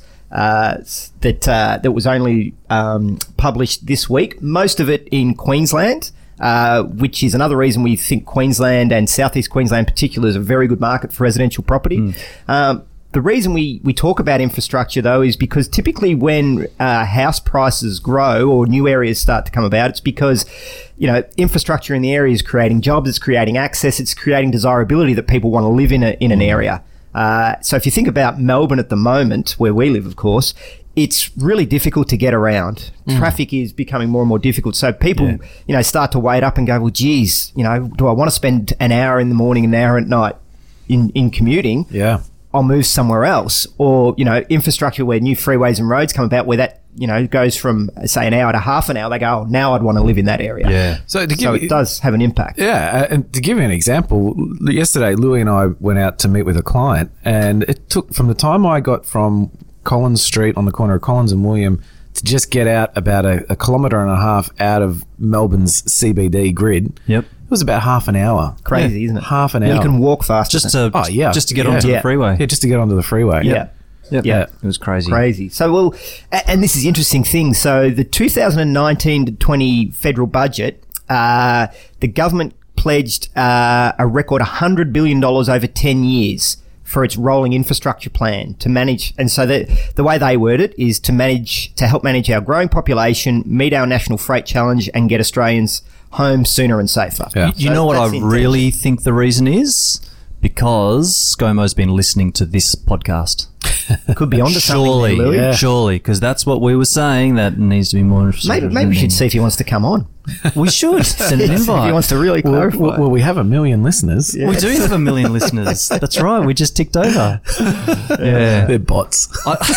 that was only published this week. Most of it in Queensland, which is another reason we think Queensland and Southeast Queensland in particular is a very good market for residential property. The reason we talk about infrastructure, though, is because typically when house prices grow or new areas start to come about, it's because, infrastructure in the area is creating jobs, it's creating access, it's creating desirability that people want to live in an area. So if you think about Melbourne at the moment, where we live, of course, it's really difficult to get around. Traffic is becoming more and more difficult. So people, start to wait up and go, well, geez, do I want to spend an hour in the morning, an hour at night in commuting? Yeah. I'll move somewhere else. Or, infrastructure where new freeways and roads come about where that, goes from, say, an hour to half an hour. They go, oh, now I'd want to live in that area. Yeah. So it does have an impact. Yeah, and to give you an example, yesterday Louis and I went out to meet with a client, and it took from the time I got from Collins Street on the corner of Collins and William to just get out about a kilometre and a half out of Melbourne's CBD grid. Yep. It was about half an hour. Crazy, isn't it? Half an hour. You can walk fast. Just to get onto the freeway. Yeah, just to get onto the freeway. Yeah. Yep. Yeah. It was crazy. Crazy. So, well, and this is an interesting thing. So the 2019 to 20 federal budget, the government pledged a record $100 billion over 10 years for its rolling infrastructure plan to manage. And so the way they word it is to help manage our growing population, meet our national freight challenge, and get Australians home sooner and safer. Yeah. You know what I that's the really think the reason is? Because ScoMo's been listening to this podcast. Could be onto something there, Louis. Yeah. Surely, because that's what we were saying, that needs to be more... Maybe we should see if he wants to come on. We should send an If he invite. wants to really clarify. Well, we have 1 million listeners. We do have 1 million listeners. That's right. We just ticked over. Yeah. They're bots.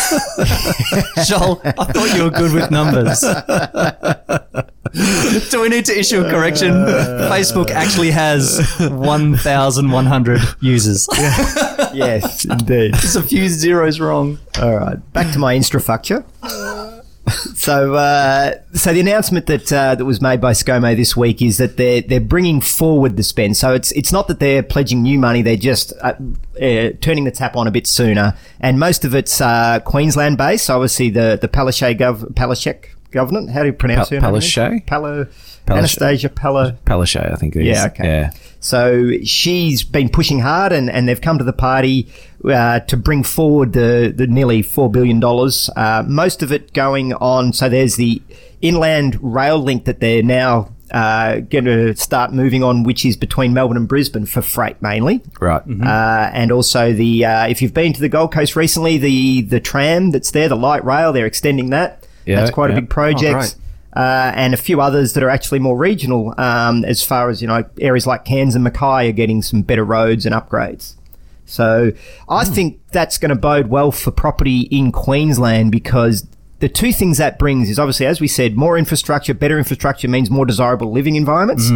Joel, I thought you were good with numbers. Do we need to issue a correction? Facebook actually has 1,100 users. Yes, indeed. There's a few zeros wrong. All right, back to my infrastructure. So the announcement that was made by ScoMo this week is that they're bringing forward the spend. So it's not that they're pledging new money; they're just turning the tap on a bit sooner. And most of it's Queensland based. So obviously the Palaszczuk government. How do you pronounce her name? Palaszczuk? Anastasia Palaszczuk, I think it is. Yeah, okay. Yeah. So she's been pushing hard, and they've come to the party to bring forward the nearly $4 billion. Most of it going on. So there's the inland rail link that they're now going to start moving on, which is between Melbourne and Brisbane for freight mainly. Right. And also the if you've been to the Gold Coast recently, the tram that's there, the light rail, they're extending that. Yeah, That's quite a big project. Oh, great. And a few others that are actually more regional, as far as, areas like Cairns and Mackay are getting some better roads and upgrades. So I think that's going to bode well for property in Queensland, because the two things that brings is obviously, as we said, more infrastructure. Better infrastructure means more desirable living environments.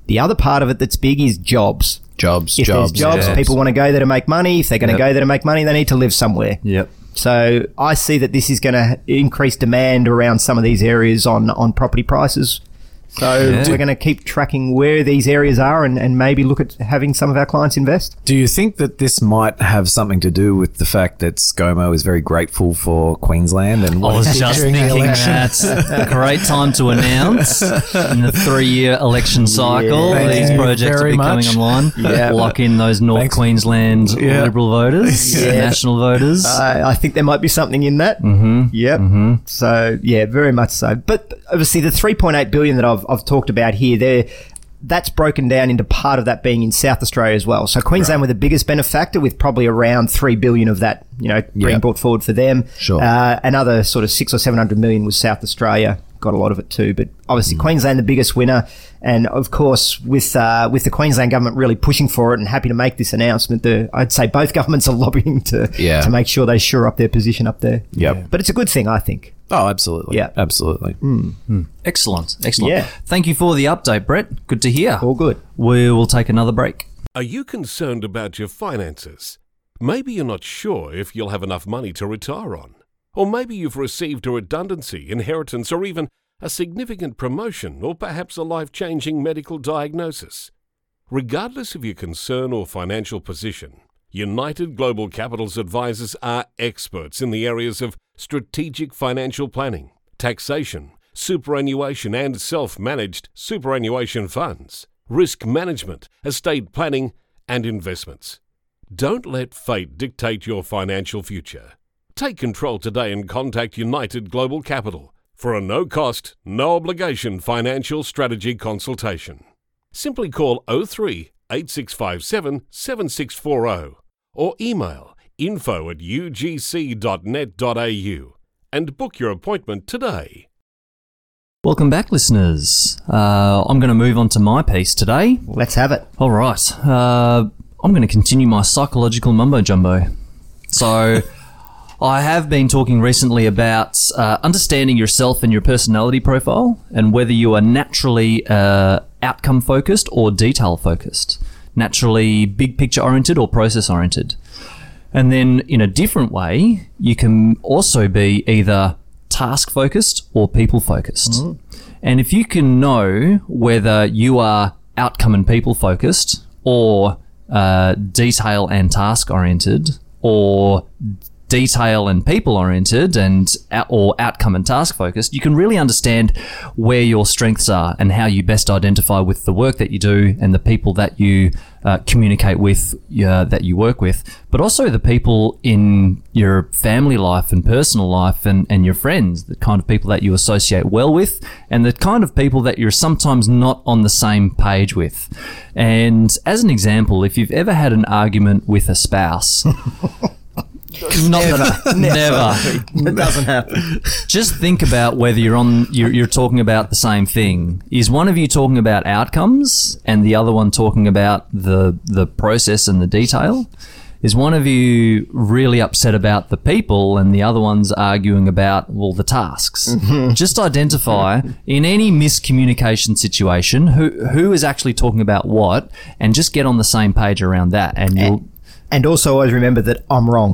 The other part of it that's big is jobs. Jobs. If there's jobs, people want to go there to make money. If they're going to go there to make money, they need to live somewhere. Yep. So I see that this is going to increase demand around some of these areas on property prices. So we're going to keep tracking where these areas are and maybe look at having some of our clients invest. Do you think that this might have something to do with the fact that ScoMo is very grateful for Queensland? And I was just during the thinking election? that's a great time to announce in the 3-year election cycle. Yeah. These Thank you projects will very be much. coming online. Yeah. Lock in those North Thanks. Queensland Liberal voters, national voters. I think there might be something in that. Mm-hmm. Yep. So, yeah, very much so. But obviously the $3.8 billion that I've talked about here, that's broken down into part of that being in South Australia as well. So Queensland were the biggest benefactor with probably around $3 billion of that, being brought forward for them. Sure. Another sort of $600 or $700 million was South Australia. Got a lot of it too, but obviously Queensland the biggest winner, and of course with the Queensland government really pushing for it and happy to make this announcement, I'd say both governments are lobbying to make sure they shore up their position up there. Yep. But it's a good thing, I think. Oh, absolutely. Yeah. Absolutely. Excellent. Yeah. Thank you for the update, Brett. Good to hear. All good. We will take another break. Are you concerned about your finances? Maybe you're not sure if you'll have enough money to retire on. Or maybe you've received a redundancy, inheritance, or even a significant promotion, or perhaps a life-changing medical diagnosis. Regardless of your concern or financial position, United Global Capital's advisors are experts in the areas of strategic financial planning, taxation, superannuation and self-managed superannuation funds, risk management, estate planning, and investments. Don't let fate dictate your financial future. Take control today and contact United Global Capital for a no-cost, no-obligation financial strategy consultation. Simply call 03 8657 7640 or email info@ugc.net.au and book your appointment today. Welcome back, listeners. I'm going to move on to my piece today. Let's have it. All right. I'm going to continue my psychological mumbo-jumbo. So I have been talking recently about understanding yourself and your personality profile and whether you are naturally outcome-focused or detail-focused, naturally big-picture-oriented or process-oriented. And then in a different way, you can also be either task-focused or people-focused. And if you can know whether you are outcome and people-focused or detail and task-oriented or detail and people-oriented or outcome and task-focused, you can really understand where your strengths are and how you best identify with the work that you do and the people that you communicate with, that you work with, but also the people in your family life and personal life and your friends, the kind of people that you associate well with and the kind of people that you're sometimes not on the same page with. And as an example, if you've ever had an argument with a spouse... Never. It doesn't happen. Just think about whether you're talking about the same thing. Is one of you talking about outcomes and the other one talking about the process and the detail? Is one of you really upset about the people and the other one's arguing about, the tasks? Just identify in any miscommunication situation who is actually talking about what and just get on the same page around that and you'll... And also always remember that I'm wrong.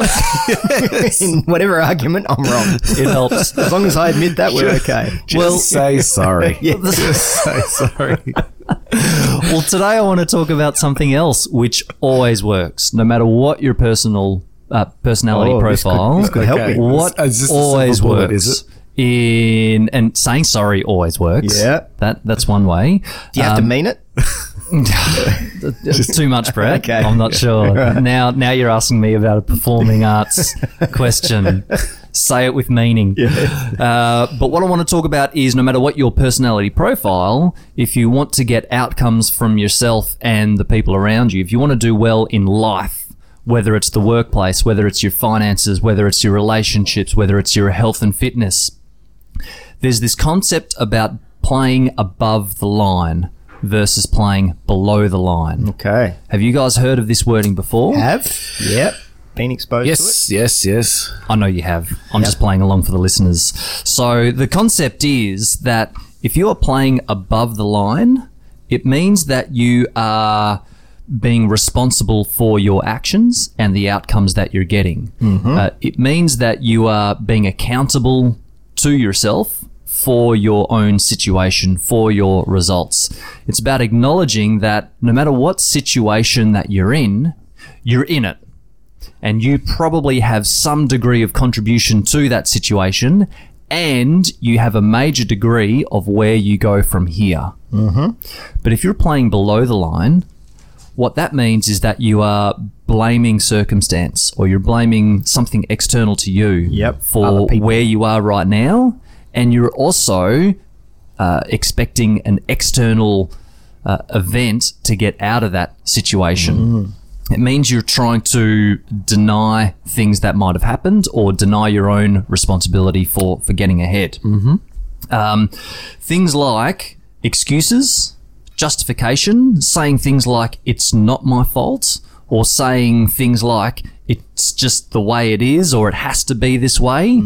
In whatever argument, I'm wrong. It helps. As long as I admit that, we're okay. Just say sorry. Just say sorry. Well, today I want to talk about something else which always works, no matter what your personality profile. This could help me. What Is this the always silver bullet, works. is it? And saying sorry always works. Yeah. That's one way. Do you have to mean it? It's too much, Brett. Okay. I'm not sure. Now you're asking me about a performing arts question. Say it with meaning. But what I want to talk about is no matter what your personality profile, if you want to get outcomes from yourself and the people around you, if you want to do well in life, whether it's the workplace, whether it's your finances, whether it's your relationships, whether it's your health and fitness, there's this concept about playing above the line versus playing below the line. Okay. Have you guys heard of this wording before? Have? Yep. Been exposed to it? Yes. I know you have. I'm just playing along for the listeners. So the concept is that if you are playing above the line, It means that you are being responsible for your actions and the outcomes that you're getting. It means that you are being accountable to yourself for your own situation, for your results. It's about acknowledging that no matter what situation that you're in it. And you probably have some degree of contribution to that situation, and you have a major degree of where you go from here. But if you're playing below the line, what that means is that you are blaming circumstance, or you're blaming something external to you for where you are right now, and you're also expecting an external event to get out of that situation. It means you're trying to deny things that might have happened, or deny your own responsibility for getting ahead. Things like excuses, justification, saying things like, it's not my fault, or saying things like, it's just the way it is, or it has to be this way.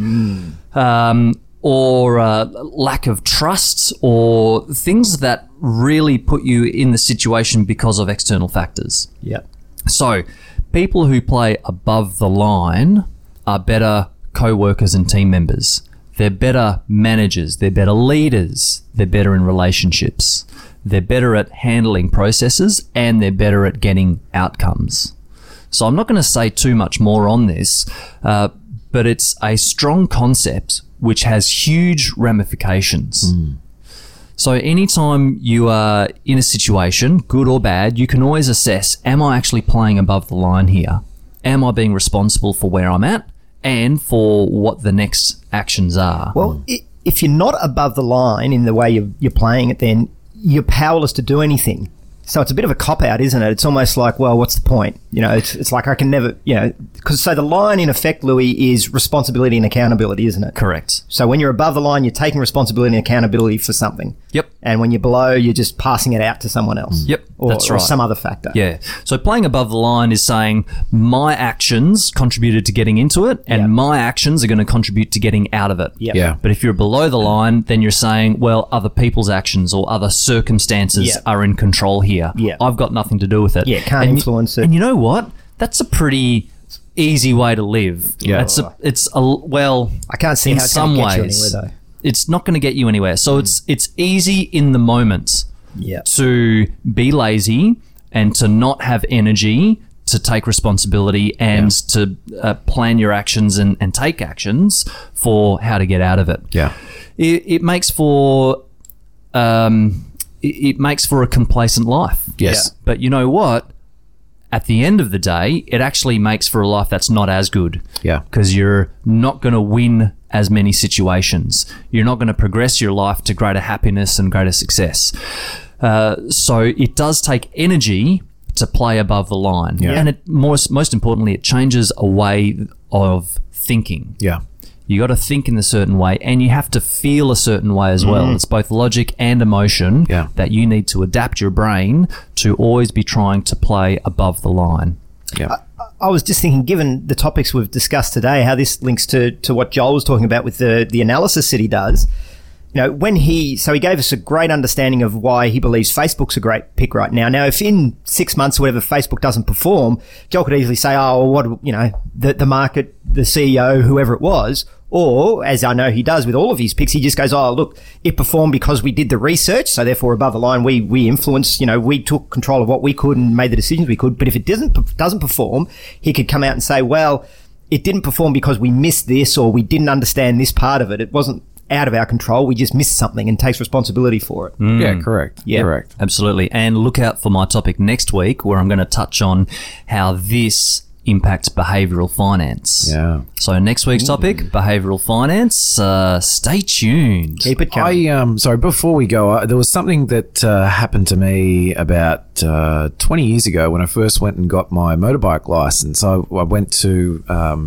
Or lack of trust, or things that really put you in the situation because of external factors. So people who play above the line are better co-workers and team members. They're better managers. They're better leaders. They're better in relationships. They're better at handling processes, and they're better at getting outcomes. So I'm not going to say too much more on this, but it's a strong concept which has huge ramifications. So anytime you are in a situation, good or bad, you can always assess, am I actually playing above the line here? Am I being responsible for where I'm at and for what the next actions are? Well, if you're not above the line in the way you're playing it, then you're powerless to do anything. So it's a bit of a cop-out, isn't it? It's almost like, well, what's the point? You know, it's like I can never, you know, because so the line in effect, Louis, is responsibility and accountability, isn't it? Correct. So when you're above the line, you're taking responsibility and accountability for something. Yep. And when you're below, you're just passing it out to someone else. Yep, that's or right. some other factor. Yeah. So playing above the line is saying my actions contributed to getting into it, and my actions are going to contribute to getting out of it. Yeah. But if you're below the line, then you're saying, well, other people's actions or other circumstances are in control here. Yeah. I've got nothing to do with it. Yeah, can't influence it. And you know what? That's a pretty easy way to live. Yeah. Well, I can't see in how it's some going to get you ways, anywhere, though. it's not going to get you anywhere. So it's easy in the moment Yeah. to be lazy and to not have energy to take responsibility and to plan your actions and take actions for how to get out of it. Yeah. It makes for it makes for a complacent life. Yes. But you know what? At the end of the day, it actually makes for a life that's not as good. Yeah. Because you're not going to win as many situations. You're not going to progress your life to greater happiness and greater success. So it does take energy to play above the line. Yeah. And it most importantly, it changes a way of thinking. Yeah. You got to think in a certain way, and you have to feel a certain way as well. It's both logic and emotion that you need to adapt your brain to always be trying to play above the line. Yeah. I was just thinking, given the topics we've discussed today, how this links to what Joel was talking about with the analysis that he does. You know, he gave us a great understanding of why he believes Facebook's a great pick right now. Now, if in 6 months or whatever Facebook doesn't perform, Joel could easily say, oh, well, what, you know, the market, the CEO, whoever it was, or as I know he does with all of his picks, he just goes, oh, look, it performed because we did the research. So therefore above the line, we influenced, you know, we took control of what we could and made the decisions we could. But if it doesn't perform, he could come out and say, well, it didn't perform because we missed this, or we didn't understand this part of it. It wasn't out of our control. We just missed something, and takes responsibility for it. Yeah, correct. Yeah. Correct. Absolutely. And look out for my topic next week, where I'm going to touch on how this impacts behavioral finance. Yeah. So next week's topic, behavioral finance. Stay tuned. Keep it coming. Sorry, before we go, there was something that happened to me about 20 years ago when I first went and got my motorbike license. I went to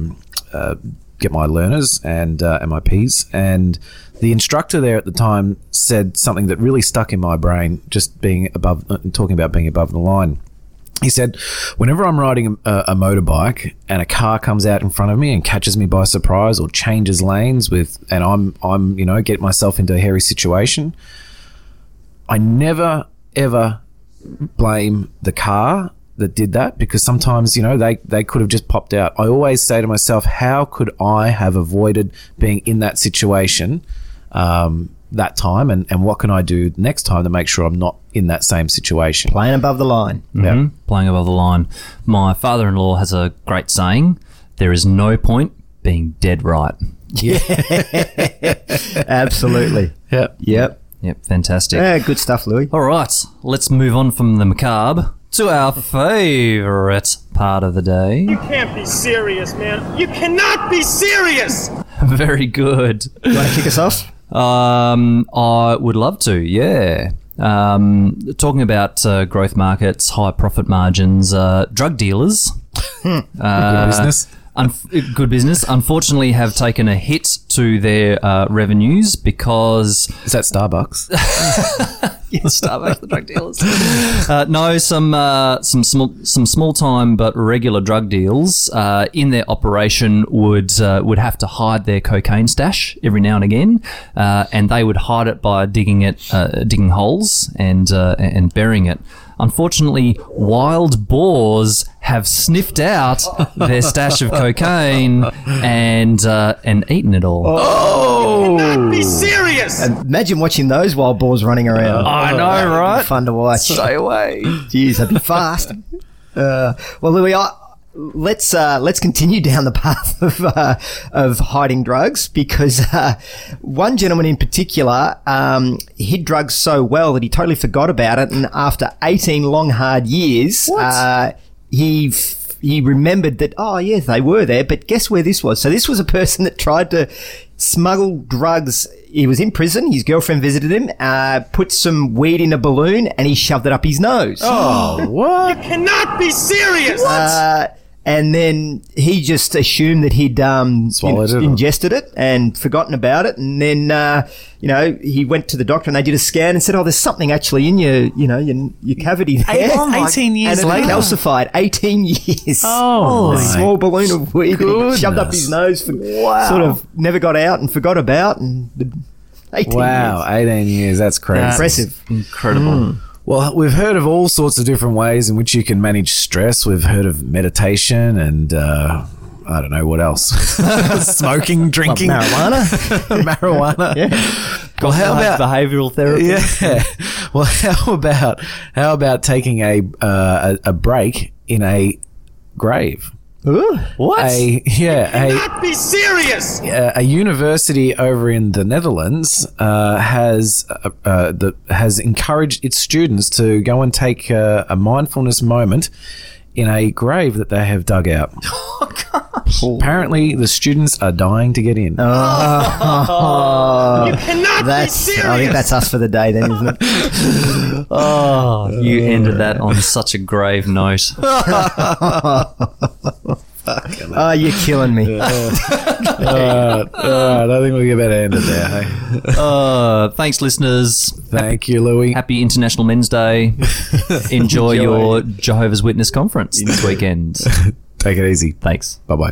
get my learners and MIPs, and the instructor there at the time said something that really stuck in my brain, just being above, talking about being above the line. He said, whenever I'm riding a motorbike and a car comes out in front of me and catches me by surprise or changes lanes and I'm you know, get myself into a hairy situation, I never ever blame the car that did that, because sometimes, they could have just popped out. I always say to myself, how could I have avoided being in that situation that time, and what can I do next time to make sure I'm not in that same situation? Playing above the line. Yeah. Playing above the line. My father-in-law has a great saying, there is no point being dead right. Absolutely. Yep. Yep, fantastic. Yeah, good stuff, Louis. All right, let's move on from the macabre to our favourite part of the day. You can't be serious, man. You cannot be serious! Very good. You want to kick us off? I would love to, yeah. Talking about growth markets, high profit margins, drug dealers. Good business. Good business. Unfortunately, have taken a hit to their revenues because Is that Starbucks? Starbucks, the drug dealers. No, some small time but regular drug deals in their operation would have to hide their cocaine stash every now and again, and they would hide it by digging holes and burying it. Unfortunately, wild boars have sniffed out their stash of cocaine and eaten it all. You cannot be serious! Imagine watching those wild boars running around. I know, right? Fun to watch. Stay away. Jeez, that'd be fast. Well, Louis, let's continue down the path of hiding drugs, because one gentleman in particular hid drugs so well that he totally forgot about it, and after 18 long hard years, he remembered that, oh yeah, they were there, but guess where this was? So this was a person that tried to smuggle drugs. He was in prison. His girlfriend visited him, put some weed in a balloon, and he shoved it up his nose. Oh, what? You cannot be serious! And then he just assumed that he'd Swallowed it. ingested it and forgotten about it. And then, he went to the doctor and they did a scan and said, oh, there's something actually in your cavity there. 18 years and it later. calcified. 18 years. Oh, A my small balloon of weed that he goodness. shoved up his nose, sort of never got out and forgot about. And 18 Wow, years. 18 years. That's crazy. Impressive. Incredible. Well, we've heard of all sorts of different ways in which you can manage stress. We've heard of meditation and I don't know what else. Smoking, drinking, Marijuana. marijuana. Yeah. Well, how about behavioural therapy? Yeah. Well, how about taking a break in a grave? Ooh. What? Cannot be serious! A university over in the Netherlands has encouraged its students to go and take a mindfulness moment in a grave that they have dug out. Oh, gosh. Apparently, the students are dying to get in. You cannot be serious! I think that's us for the day then, isn't it? Oh, you ended that on such a grave note. Oh, you're killing me. All right. I think we better end it there. Hey? Thanks, listeners. Thank you, Louis. Happy International Men's Day. Enjoy your Jehovah's Witness conference this weekend. Take it easy. Thanks. Bye-bye.